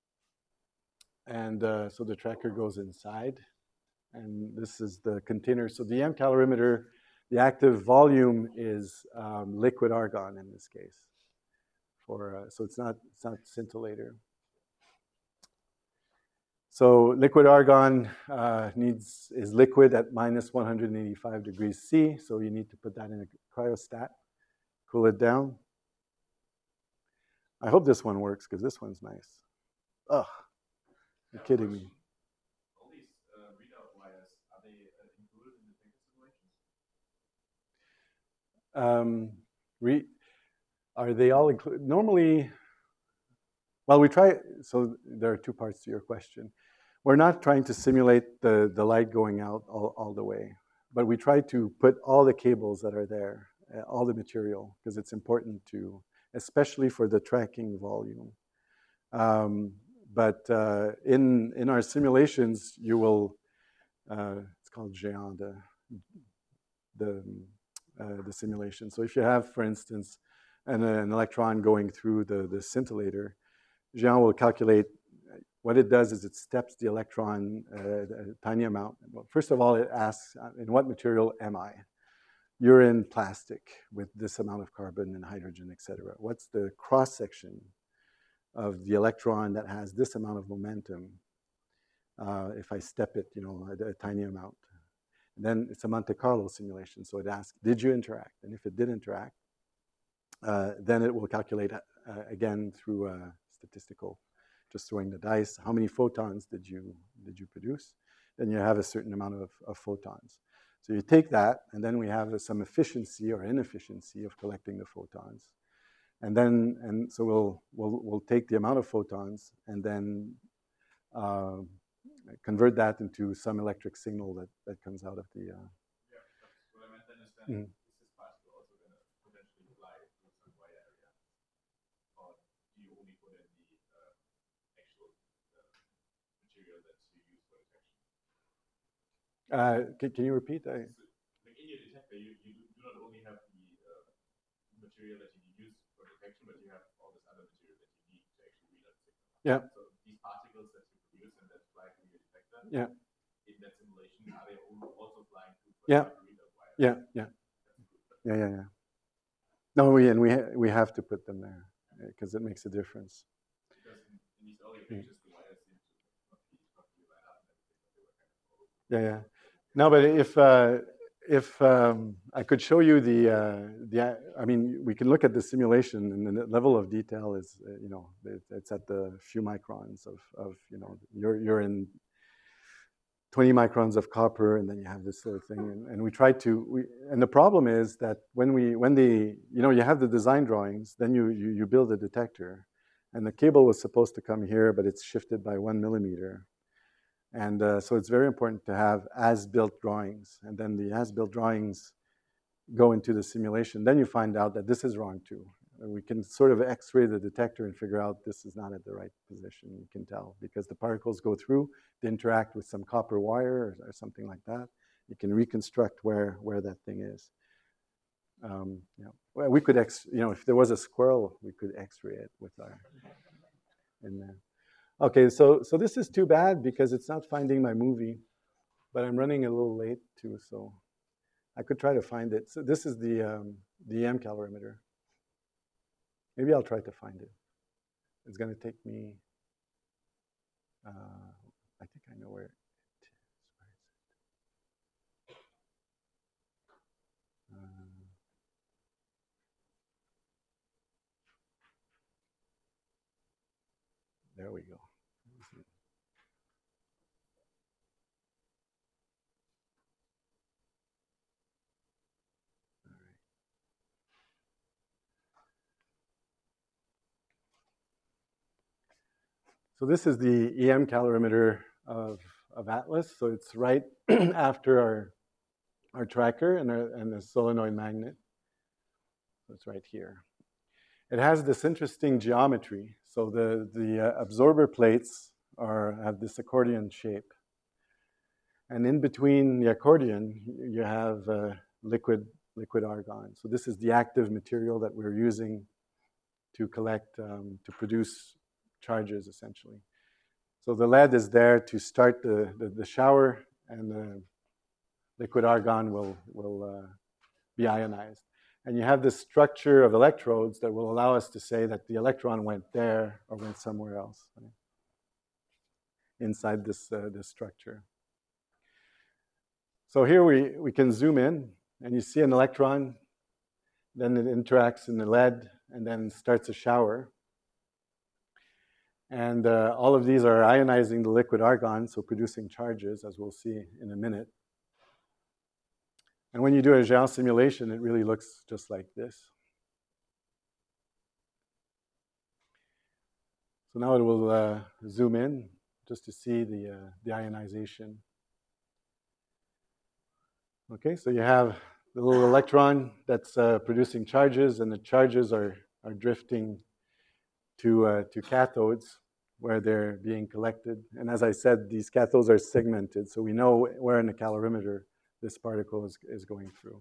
S1: and uh, so the tracker goes inside, and this is the container. So the E M calorimeter, the active volume is um, liquid argon in this case. For uh, so it's not it's not scintillator. So liquid argon uh, needs is liquid at minus one hundred eighty-five degrees C. So you need to put that in a cryostat, cool it down. I hope this one works because this one's nice. Ugh, you're kidding me.
S2: All these uh, readout wires, are they uh, included in the data simulations?
S1: Um, re are they all included? Normally, well, we try. So there are two parts to your question. We're not trying to simulate the, the light going out all, all the way, but we try to put all the cables that are there, uh, all the material, because it's important to, especially for the tracking volume. Um, but uh, in, in our simulations, you will, uh, it's called Géant, the, the, uh, the simulation. So if you have, for instance, an, an electron going through the, the scintillator, Géant will calculate. What it does is it steps the electron uh, a tiny amount. Well, first of all, it asks, in what material am I? You're in plastic with this amount of carbon and hydrogen, et cetera. What's the cross-section of the electron that has this amount of momentum uh, if I step it, you know, a, a tiny amount? And then it's a Monte Carlo simulation, so it asks, did you interact? And if it did interact, uh, then it will calculate uh, again through a statistical, just throwing the dice, how many photons did you did you produce? Then you have a certain amount of, of photons. So you take that, and then we have some efficiency or inefficiency of collecting the photons. And then, and so we'll, we'll, we'll take the amount of photons and then uh, convert that into some electric signal that, that comes out of the... Uh,
S2: yeah, that's what I meant to understand.
S1: Mm.
S2: Is this particle also going to potentially fly through some wide area? Or do you only put in the uh, actual uh, material that you use for detection?
S1: uh, can, can you repeat? I,
S2: So, like in your detector, you, you do not only have the uh, material that you use for detection, but you have all this other material that you need to actually read that signal.
S1: yeah,
S2: So these particles that you produce and that fly through your detector,
S1: yeah,
S2: in that simulation, are they al- also flying through
S1: Yeah.
S2: to read that wire?
S1: yeah, yeah,
S2: That's good.
S1: yeah, yeah, yeah. No, we, and we, ha we have to put them there because it makes a difference.
S2: Because in, in these early
S1: Mm.
S2: pictures, the wires seem to not be properly lined up and everything, but they were kind of all
S1: Yeah, yeah. No, but if uh, if um, I could show you the uh, the, I mean, we can look at the simulation, and the level of detail is, uh, you know, it, it's at the few microns of of you know, you're you're in twenty microns of copper, and then you have this sort of thing, and, and we try to, we, and the problem is that when we when the you know, you have the design drawings, then you you, you build a detector, and the cable was supposed to come here, but it's shifted by one millimeter. And uh, so it's very important to have as-built drawings. And then the as-built drawings go into the simulation. Then you find out that this is wrong too. And we can sort of x-ray the detector and figure out this is not at the right position. You can tell because the particles go through, they interact with some copper wire or, or something like that. You can reconstruct where, where that thing is. Um, you know, well, we could, x, you know, if there was a squirrel, we could x-ray it with our, in there. Okay, so, so this is too bad because it's not finding my movie, but I'm running a little late too, so I could try to find it. So this is the, um, the E M calorimeter. Maybe I'll try to find it. It's going to take me, uh, I think I know where it is. Where is it? Uh, there we go. So this is the E M calorimeter of, of Atlas. So it's right after our, our tracker and, our, and the solenoid magnet. So it's right here. It has this interesting geometry. So the, the uh, absorber plates are, have this accordion shape. And in between the accordion, you have uh, liquid, liquid argon. So this is the active material that we're using to collect, um, to produce charges, essentially. So the lead is there to start the, the, the shower, and the liquid argon will, will uh, be ionized. And you have this structure of electrodes that will allow us to say that the electron went there or went somewhere else, right? Inside this, uh, this structure. So here we, we can zoom in, and you see an electron, then it interacts in the lead, and then starts a shower. And uh, all of these are ionizing the liquid argon, so producing charges, as we'll see in a minute. And when you do a Géant simulation, it really looks just like this. So now it will uh, zoom in just to see the, uh, the ionization. Okay, so you have the little electron that's uh, producing charges, and the charges are, are drifting to, uh, to cathodes where they're being collected. And as I said, these cathodes are segmented, so we know where in the calorimeter this particle is, is going through.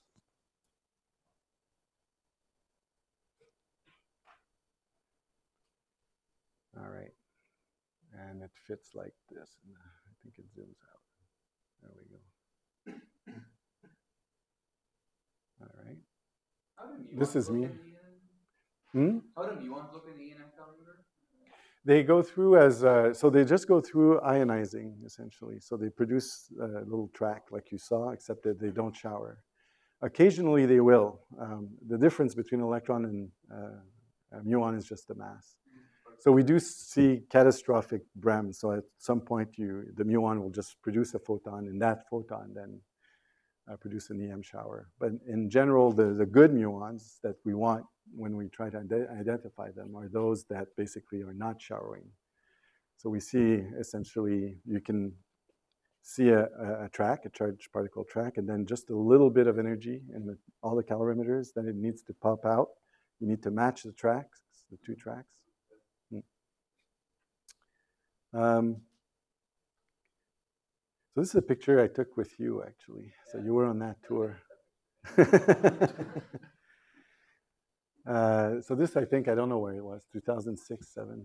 S1: All right, and it fits like this, and I think it zooms out. There we go. All right.
S3: How do muons
S1: This is
S3: look
S1: me.
S3: in the, uh,
S1: Hmm?
S3: How do muons look in the E M calorimeter?
S1: They go through as, uh, so they just go through ionizing, essentially. So they produce a little track like you saw, except that they don't shower. Occasionally they will. Um, the difference between electron and uh, a muon is just the mass. So we do see catastrophic Brem. So at some point, you, the muon will just produce a photon, and that photon then uh, produce an E M shower. But in general, the, the good muons that we want when we try to ide- identify them are those that basically are not showering. So we see essentially, you can see a, a, a track, a charged particle track, and then just a little bit of energy in the, all the calorimeters, then it needs to pop out. You need to match the tracks, the two tracks. Um, so this is a picture I took with you, actually. So you were on that tour. uh, so this, I think, I don't know where it was, two thousand six, seven.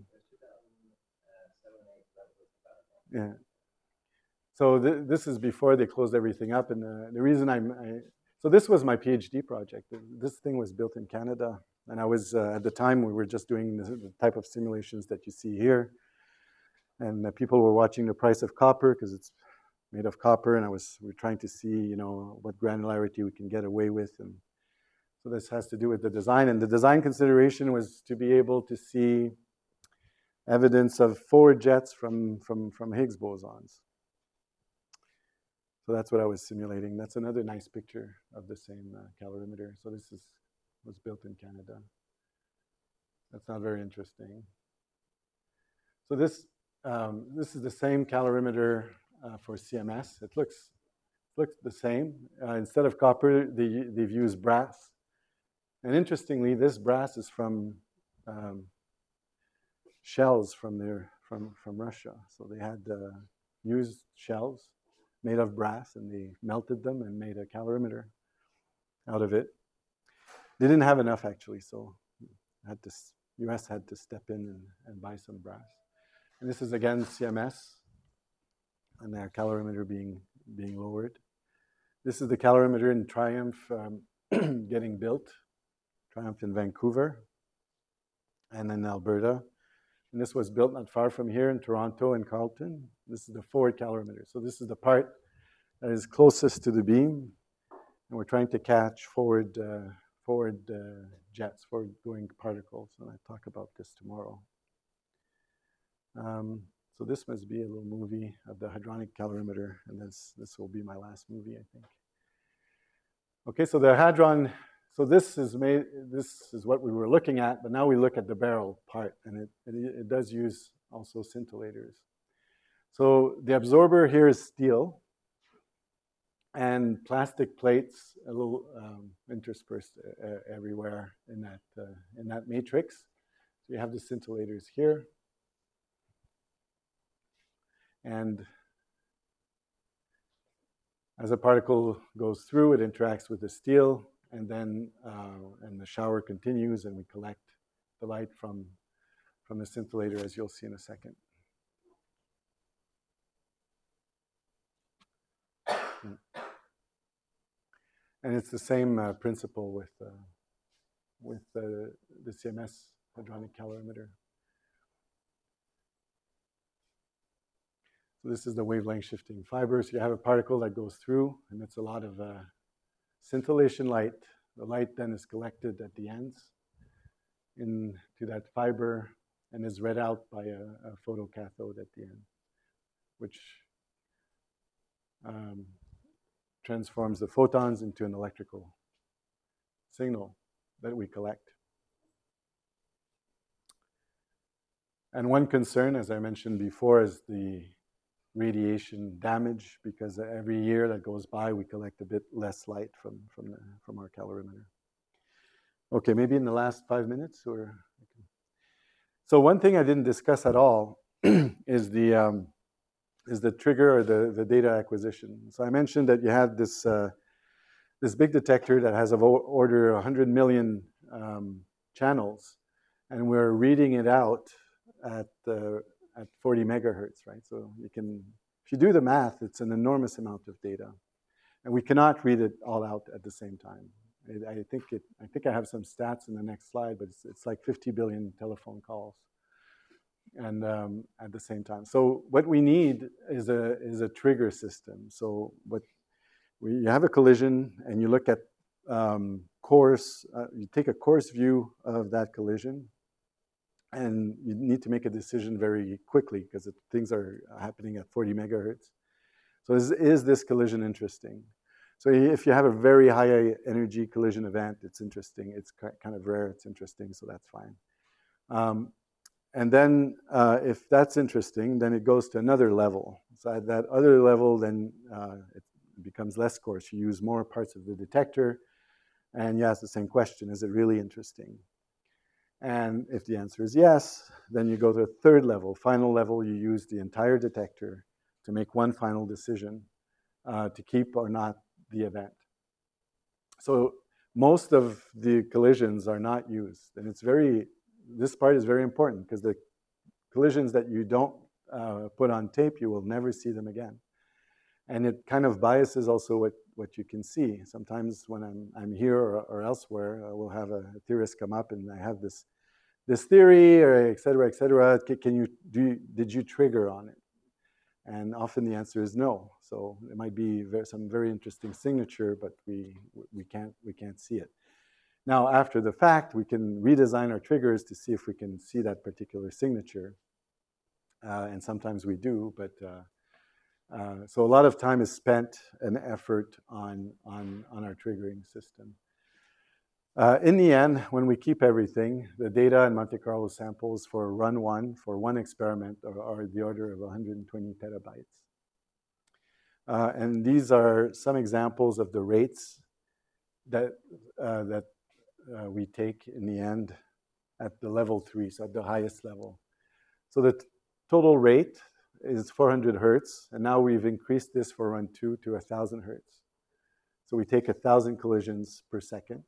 S1: Yeah. So th this is before they closed everything up, and the, the reason I'm, I, so this was my PhD project. This thing was built in Canada, and I was, uh, at the time, we were just doing the, the type of simulations that you see here. And uh, people were watching the price of copper because it's made of copper, and I was we were trying to see, you know, what granularity we can get away with, and so this has to do with the design. And the design consideration was to be able to see evidence of forward jets from from from Higgs bosons. So that's what I was simulating. That's another nice picture of the same uh, calorimeter. So this is was built in Canada. That's not very interesting. So this. Um, this is the same calorimeter uh, for C M S. It looks looks the same. Uh, instead of copper, they, they've used brass. And interestingly, this brass is from um, shells from their from from Russia. So they had uh, used shells made of brass, and they melted them and made a calorimeter out of it. They didn't have enough, actually, so had to, U S had to step in and, and buy some brass. And this is again C M S, and their calorimeter being being lowered. This is the calorimeter in Triumph um, getting built, Triumph in Vancouver, and in Alberta. And this was built not far from here in Toronto and Carleton. This is the forward calorimeter. So this is the part that is closest to the beam, and we're trying to catch forward uh, forward uh, jets, forward going particles. And I talk about this tomorrow. Um, so this must be a little movie of the hadronic calorimeter, and this, this will be my last movie, I think. Okay, so the hadron, so this is made, this is what we were looking at, but now we look at the barrel part, and it, it, it does use also scintillators. So the absorber here is steel, and plastic plates a little um, interspersed uh, everywhere in that, uh, in that matrix. So you have the scintillators here. And as a particle goes through, it interacts with the steel, and then uh, and the shower continues, and we collect the light from, from the scintillator, as you'll see in a second. And it's the same uh, principle with, uh, with uh, the C M S hadronic calorimeter. So this is the wavelength shifting fibers. You have a particle that goes through, and it's a lot of uh, scintillation light. The light then is collected at the ends into that fiber and is read out by a, a photocathode at the end, which um, transforms the photons into an electrical signal that we collect. And one concern, as I mentioned before, is the radiation damage, because every year that goes by, we collect a bit less light from, from, the, from our calorimeter. Okay, maybe in the last five minutes, or so one thing I didn't discuss at all is the um, is the trigger or the, the data acquisition. So I mentioned that you had this uh, this big detector that has of order one hundred million um, channels, and we're reading it out at uh, at forty megahertz, right? So you can, if you do the math, it's an enormous amount of data, and we cannot read it all out at the same time. I, I think it. I think I have some stats in the next slide, but it's, it's like fifty billion telephone calls, and um, at the same time. So what we need is a is a trigger system. So what we you have a collision, and you look at um, course. Uh, you take a course view of that collision. And you need to make a decision very quickly because things are happening at forty megahertz. So is, is this collision interesting? So if you have a very high energy collision event, it's interesting. It's kind of rare. It's interesting, so that's fine. Um, and then uh, if that's interesting, then it goes to another level. So at that other level, then uh, it becomes less coarse. You use more parts of the detector, and you ask the same question: is it really interesting? And if the answer is yes, then you go to a third level. Final level, you use the entire detector to make one final decision uh, to keep or not the event. So most of the collisions are not used. And it's very, this part is very important because the collisions that you don't uh, put on tape, you will never see them again. And it kind of biases also what, what you can see. Sometimes when I'm, I'm here or, or elsewhere, uh, we'll have a, a theorist come up and I have this, this theory, or et cetera, et cetera. Can you, do you, did you trigger on it? And often the answer is no. So it might be very, some very interesting signature, but we, we, can't, we can't see it. Now, after the fact, we can redesign our triggers to see if we can see that particular signature. Uh, and sometimes we do, but uh, Uh, so a lot of time is spent and effort on, on, on our triggering system. Uh, in the end, when we keep everything, the data and Monte Carlo samples for run one, for one experiment, are, are the order of one hundred twenty petabytes. Uh, and these are some examples of the rates that, uh, that uh, we take in the end at the level three, so at the highest level. So the total rate is four hundred hertz, and now we've increased this for run two to one thousand hertz. So we take one thousand collisions per second.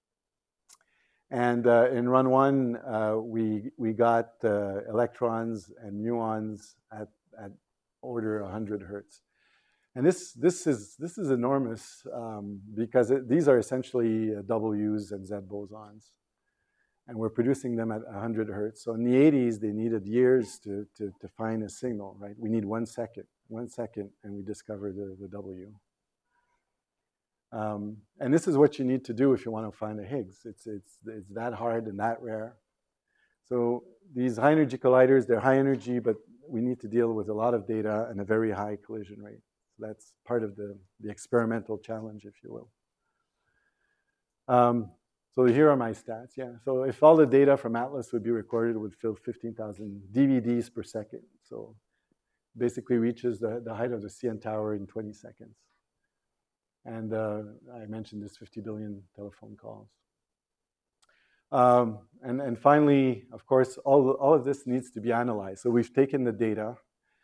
S1: And uh, in run one, uh, we, we got uh, electrons and muons at, at order one hundred hertz. And this, this, is, this is enormous um, because it, these are essentially uh, W's and Z bosons. And we're producing them at one hundred hertz. So in the eighties, they needed years to, to, to find a signal, right? We need one second, one second, and we discover the, the W. Um, and this is what you need to do if you want to find a Higgs. It's, it's, it's that hard and that rare. So these high energy colliders, they're high energy, but we need to deal with a lot of data and a very high collision rate. So that's part of the, the experimental challenge, if you will. Um, So here are my stats, yeah. So if all the data from Atlas would be recorded, it would fill fifteen thousand D V Ds per second. So basically reaches the, the height of the C N Tower in twenty seconds. And uh, I mentioned this fifty billion telephone calls. Um, and, and finally, of course, all, all of this needs to be analyzed. So we've taken the data,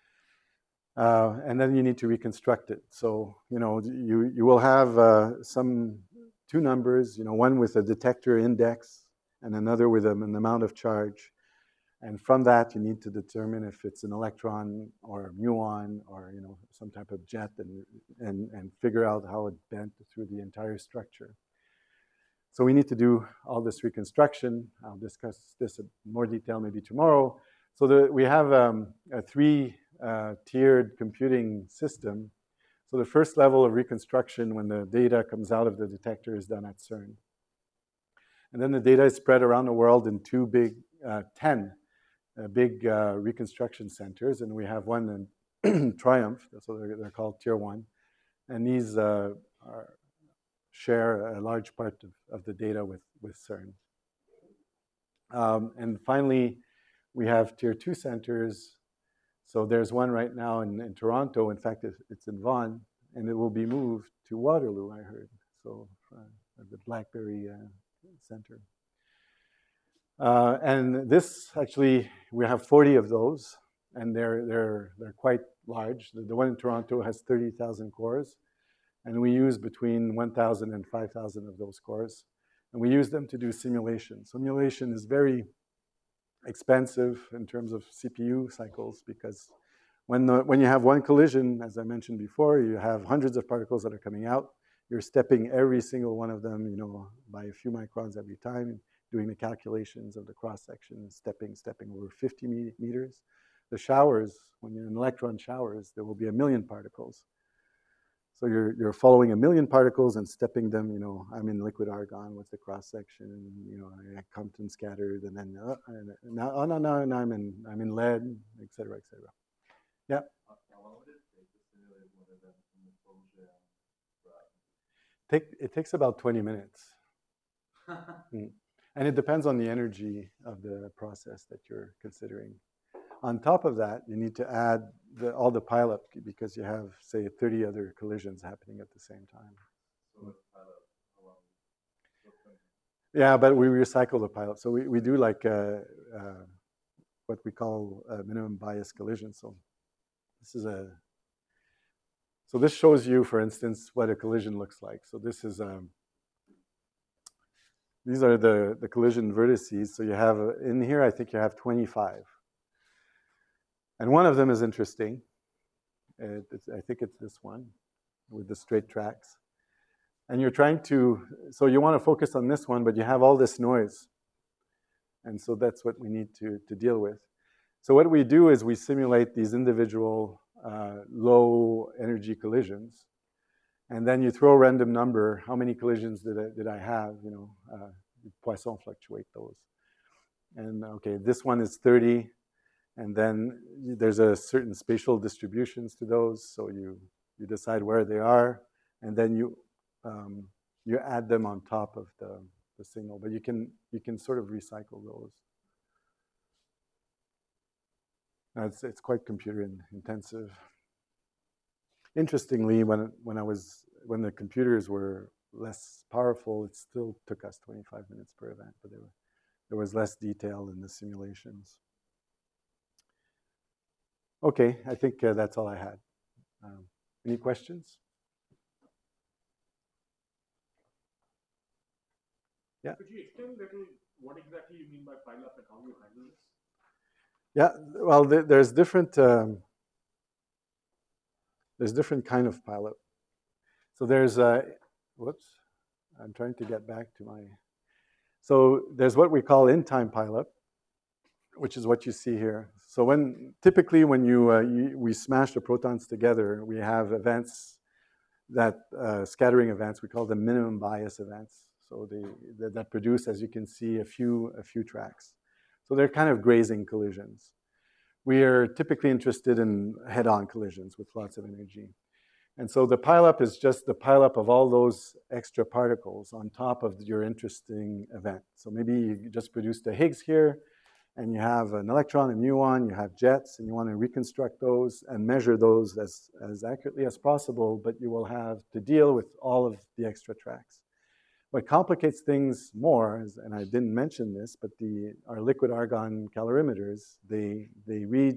S1: uh, and then you need to reconstruct it. So, you know, you, you will have uh, some two numbers, you know, one with a detector index and another with an amount of charge. And from that, you need to determine if it's an electron or a muon or, you know, some type of jet and, and, and figure out how it bent through the entire structure. So we need to do all this reconstruction. I'll discuss this in more detail maybe tomorrow. So the, we have um, a three-tiered uh, computing system. So the first level of reconstruction when the data comes out of the detector is done at CERN. And then the data is spread around the world in two big, uh, ten uh, big uh, reconstruction centers. And we have one in Triumph, so they're, they're called Tier one. And these uh, are, share a large part of, of the data with, with CERN. Um, and finally, we have Tier two centers. So there's one right now in, in Toronto. In fact, it's in Vaughan, and it will be moved to Waterloo, I heard. So uh, the BlackBerry uh, Center. Uh, and this actually, we have forty of those, and they're they're they're quite large. The, the one in Toronto has thirty thousand cores, and we use between one thousand and five thousand of those cores, and we use them to do simulation. Simulation is very expensive in terms of C P U cycles because when, the, when you have one collision, as I mentioned before, you have hundreds of particles that are coming out. You're stepping every single one of them, you know, by a few microns every time, doing the calculations of the cross-section, stepping, stepping over fifty meters. The showers, when you're in electron showers, there will be a million particles. So you're, you're following a million particles and stepping them, you know, I'm in liquid argon with the cross-section, you know, I Compton scattered, and then, uh, and now, oh, no, no, no, I'm in, I'm in lead, et cetera, et cetera. Yeah?
S2: How long would it take to simulate one of them from exposure?
S1: take, it takes about twenty minutes. Mm. And it depends on the energy of the process that you're considering. On top of that, you need to add the, all the pileup because you have, say, thirty other collisions happening at the same time.
S2: So with pileup, how long?
S1: Yeah, but we recycle the pileup. So we, we do like uh, uh, what we call a minimum bias collision. So this is a, so this shows you, for instance, what a collision looks like. So this is, um, these are the, the collision vertices. So you have, uh, in here, I think you have twenty-five. And one of them is interesting. It, it's, I think it's this one with the straight tracks. And you're trying to, so you want to focus on this one, but you have all this noise. And so that's what we need to, to deal with. So what we do is we simulate these individual uh, low energy collisions. And then you throw a random number. How many collisions did I, did I have? You know, uh, Poisson fluctuate those. And okay, this one is thirty. And then there's a certain spatial distributions to those. So you, you decide where they are. And then you, um, you add them on top of the, the signal. But you can, you can sort of recycle those. Now it's, it's quite computer in, intensive. Interestingly, when, when, I was, when the computers were less powerful, it still took us twenty-five minutes per event. But there, were, there was less detail in the simulations. Okay, I think uh, that's all I had. Um, any questions? Yeah.
S2: Could you explain a little what exactly you mean by pileup and how you handle this?
S1: Yeah, well, th there's different um, there's different kind of pileup. So there's uh, whoops, I'm trying to get back to my. So there's what we call in-time pileup, which is what you see here. So when typically when you, uh, you we smash the protons together, we have events that uh, scattering events. We call them minimum bias events. So they, they that produce, as you can see, a few a few tracks. So they're kind of grazing collisions. We are typically interested in head-on collisions with lots of energy. And so the pileup is just the pileup of all those extra particles on top of your interesting event. So maybe you just produced a Higgs here, and you have an electron, a muon, you have jets, and you want to reconstruct those and measure those as, as accurately as possible, but you will have to deal with all of the extra tracks. What complicates things more, is, and I didn't mention this, but the, our liquid argon calorimeters, they, they read,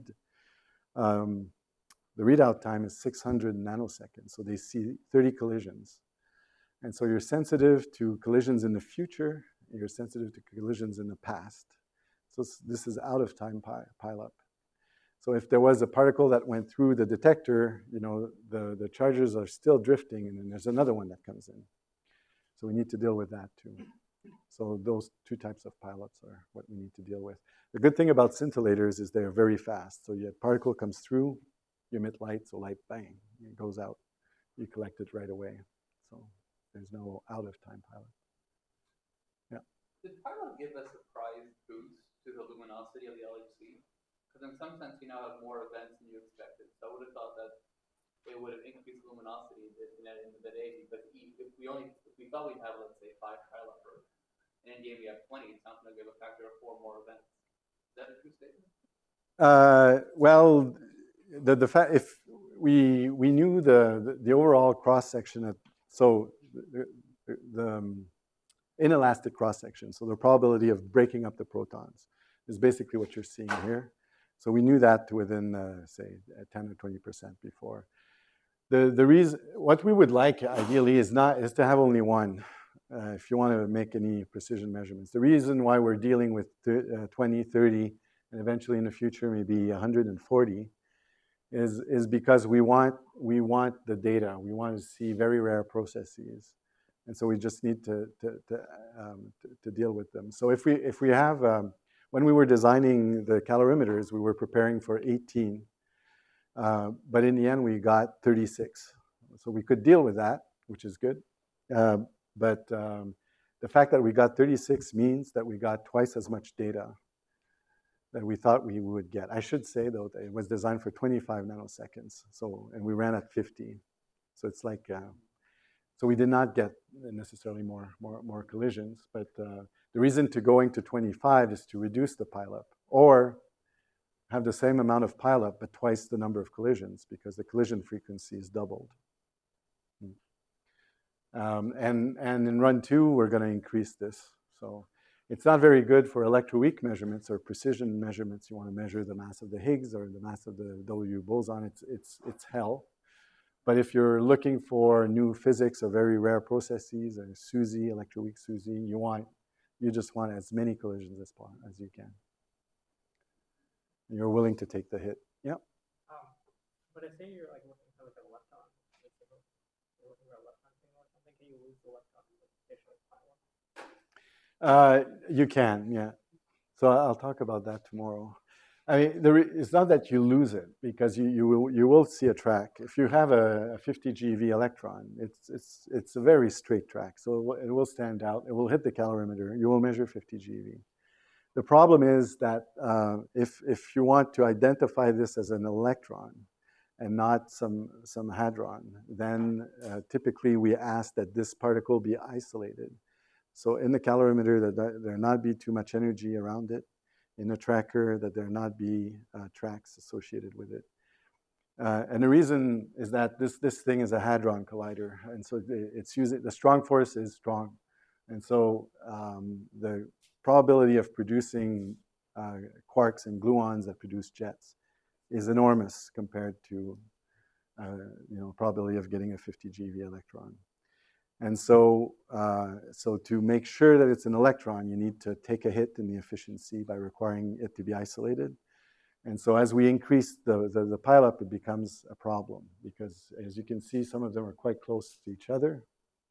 S1: um, the readout time is six hundred nanoseconds, so they see thirty collisions. And so you're sensitive to collisions in the future, you're sensitive to collisions in the past. So this is out of time pileup. So if there was a particle that went through the detector, you know, the, the charges are still drifting, and then there's another one that comes in. So we need to deal with that too. So those two types of pileups are what we need to deal with. The good thing about scintillators is they're very fast. So your particle comes through, you emit light, so light, bang, it goes out. You collect it right away. So there's no out of time pileup. Yeah.
S3: Did pileup give a surprise boost to the luminosity of the L H C? Because in some sense, you now have more events than you expected. So I would have thought that it would have increased luminosity in the end of the day, because if we only, if we thought we'd have, let's say, five pileup, and in game we have twenty, it's not going to give a factor of four more events. Is that a true statement?
S1: Uh, well, the the fact if we we knew the the, the overall cross section at so the, the, the um, inelastic cross section, so the probability of breaking up the protons is basically what you're seeing here. So we knew that within uh, say ten or twenty percent before. The, the reason, what we would like ideally is not is to have only one, uh, if you want to make any precision measurements. The reason why we're dealing with uh, twenty, thirty, and eventually in the future maybe one hundred forty is, is because we want, we want the data. We want to see very rare processes. And so we just need to, to, to, um, to, to deal with them. So if we, if we have, um, when we were designing the calorimeters, we were preparing for eighteen. Uh, but in the end, we got thirty-six. So we could deal with that, which is good. Uh, but um, the fact that we got thirty-six means that we got twice as much data that we thought we would get. I should say, though, that it was designed for twenty-five nanoseconds. So, and we ran at fifty. So it's like, uh, So we did not get necessarily more, more, more collisions, but uh, the reason to going to twenty-five is to reduce the pileup, or have the same amount of pileup but twice the number of collisions, because the collision frequency is doubled. Um, and, and in run two, we're going to increase this. So it's not very good for electroweak measurements or precision measurements. You want to measure the mass of the Higgs or the mass of the W boson. It's, it's, it's hell. But if you're looking for new physics or very rare processes, or SUSY, electroweak SUSY, you want, you just want as many collisions as, as you can. And you're willing to take the hit. Yep.
S4: Um, but I say you're like looking for like a lepton, like you're looking for a lepton thing or something. Can you lose the lepton computational pileup?
S1: Uh, you can, yeah. So I'll talk about that tomorrow. I mean, there, it's not that you lose it, because you, you, will, you will see a track. If you have a, a fifty G eV electron, it's, it's, it's a very straight track. So it will, it will stand out. It will hit the calorimeter. You will measure fifty G eV. The problem is that uh, if, if you want to identify this as an electron and not some, some hadron, then uh, typically we ask that this particle be isolated. So in the calorimeter, that there not be too much energy around it. In a tracker, that there not be uh, tracks associated with it. Uh, and the reason is that this, this thing is a hadron collider. And so it's using, the strong force is strong. And so um, the probability of producing uh, quarks and gluons that produce jets is enormous compared to uh, you know, probability of getting a fifty G eV electron. And so, uh, so to make sure that it's an electron, you need to take a hit in the efficiency by requiring it to be isolated. And so as we increase the, the, the pileup, it becomes a problem, because as you can see, some of them are quite close to each other.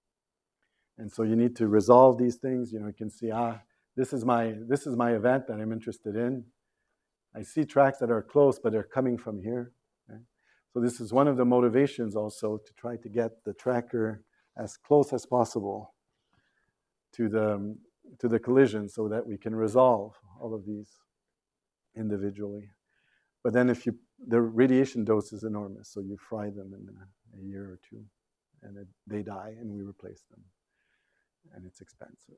S1: And so you need to resolve these things. You know, you can see, ah, this is my, this is my event that I'm interested in. I see tracks that are close, but they're coming from here. Okay? So this is one of the motivations also to try to get the tracker as close as possible to the, to the collision, so that we can resolve all of these individually. But then if you, the radiation dose is enormous, so you fry them in a, a year or two, and it, they die, and we replace them. And it's expensive.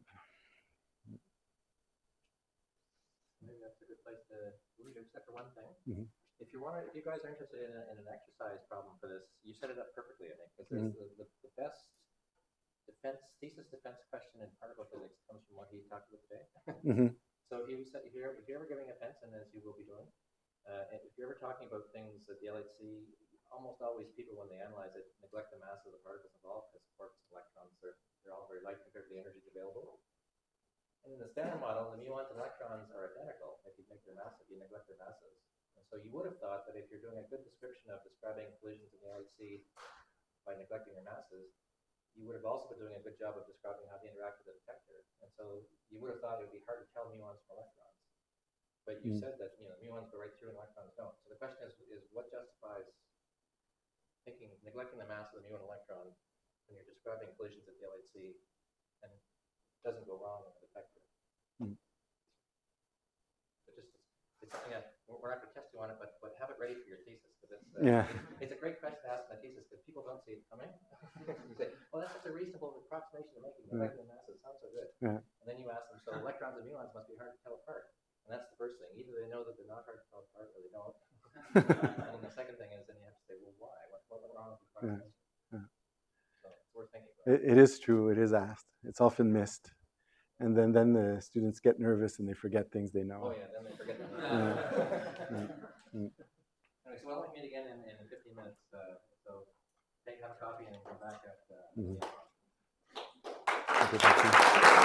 S5: Maybe that's a good place to leave, except for one thing.
S1: Mm-hmm.
S5: If you want to, if you guys are interested in, a, in an exercise problem for this, you set it up perfectly, I think, because
S1: Mm-hmm.
S5: the, the, the best defense, thesis defense question in particle physics comes from what he talked about today.
S1: Mm-hmm.
S5: So if, you, if, you're, if you're ever giving a fence, and as you will be doing, uh, and if you're ever talking about things at the L H C, almost always people, when they analyze it, neglect the mass of the particles involved, because quarks and electrons, are, they're all very light compared to the energies available. And in the Standard Model, the muons and electrons are identical. If you make their mass, if you neglect their masses. And so you would have thought that if you're doing a good description of describing collisions in the L H C by neglecting their masses, you would have also been doing a good job of describing how they interact with the detector. And so you would have thought it would be hard to tell muons from electrons. But you mm. said that, you know, muons go right through and electrons don't. So the question is, is what justifies thinking, neglecting the mass of the muon and electron when you're describing collisions at the L H C and doesn't go wrong in the detector? Mm. But just, it's something that we're not going to test you on it, but, but have it ready for your thesis, because it's, uh,
S1: yeah.
S5: it's, it's a great question to ask in a thesis, because people don't see it coming. You say, well, that's just a reasonable approximation to making. Neglecting the masses sounds so good.
S1: Yeah.
S5: And then you ask them, so electrons and muons must be hard to tell apart. And that's the first thing. Either they know that they're not hard to tell apart, or they don't. And then the second thing is, then you have to say, well, why? What, what went wrong with the approximation? Yeah. Yeah. So it's worth thinking about.
S1: It, it is true. It is asked. It's often missed. And then, then the students get nervous and they forget things they know.
S5: Oh, yeah, then they forget them.
S1: Yeah. Mm.
S5: Anyway, so we'll meet again in, in fifteen minutes. Uh, so take have a coffee and come back at uh,
S1: mm-hmm.
S5: the
S1: Okay, thank you.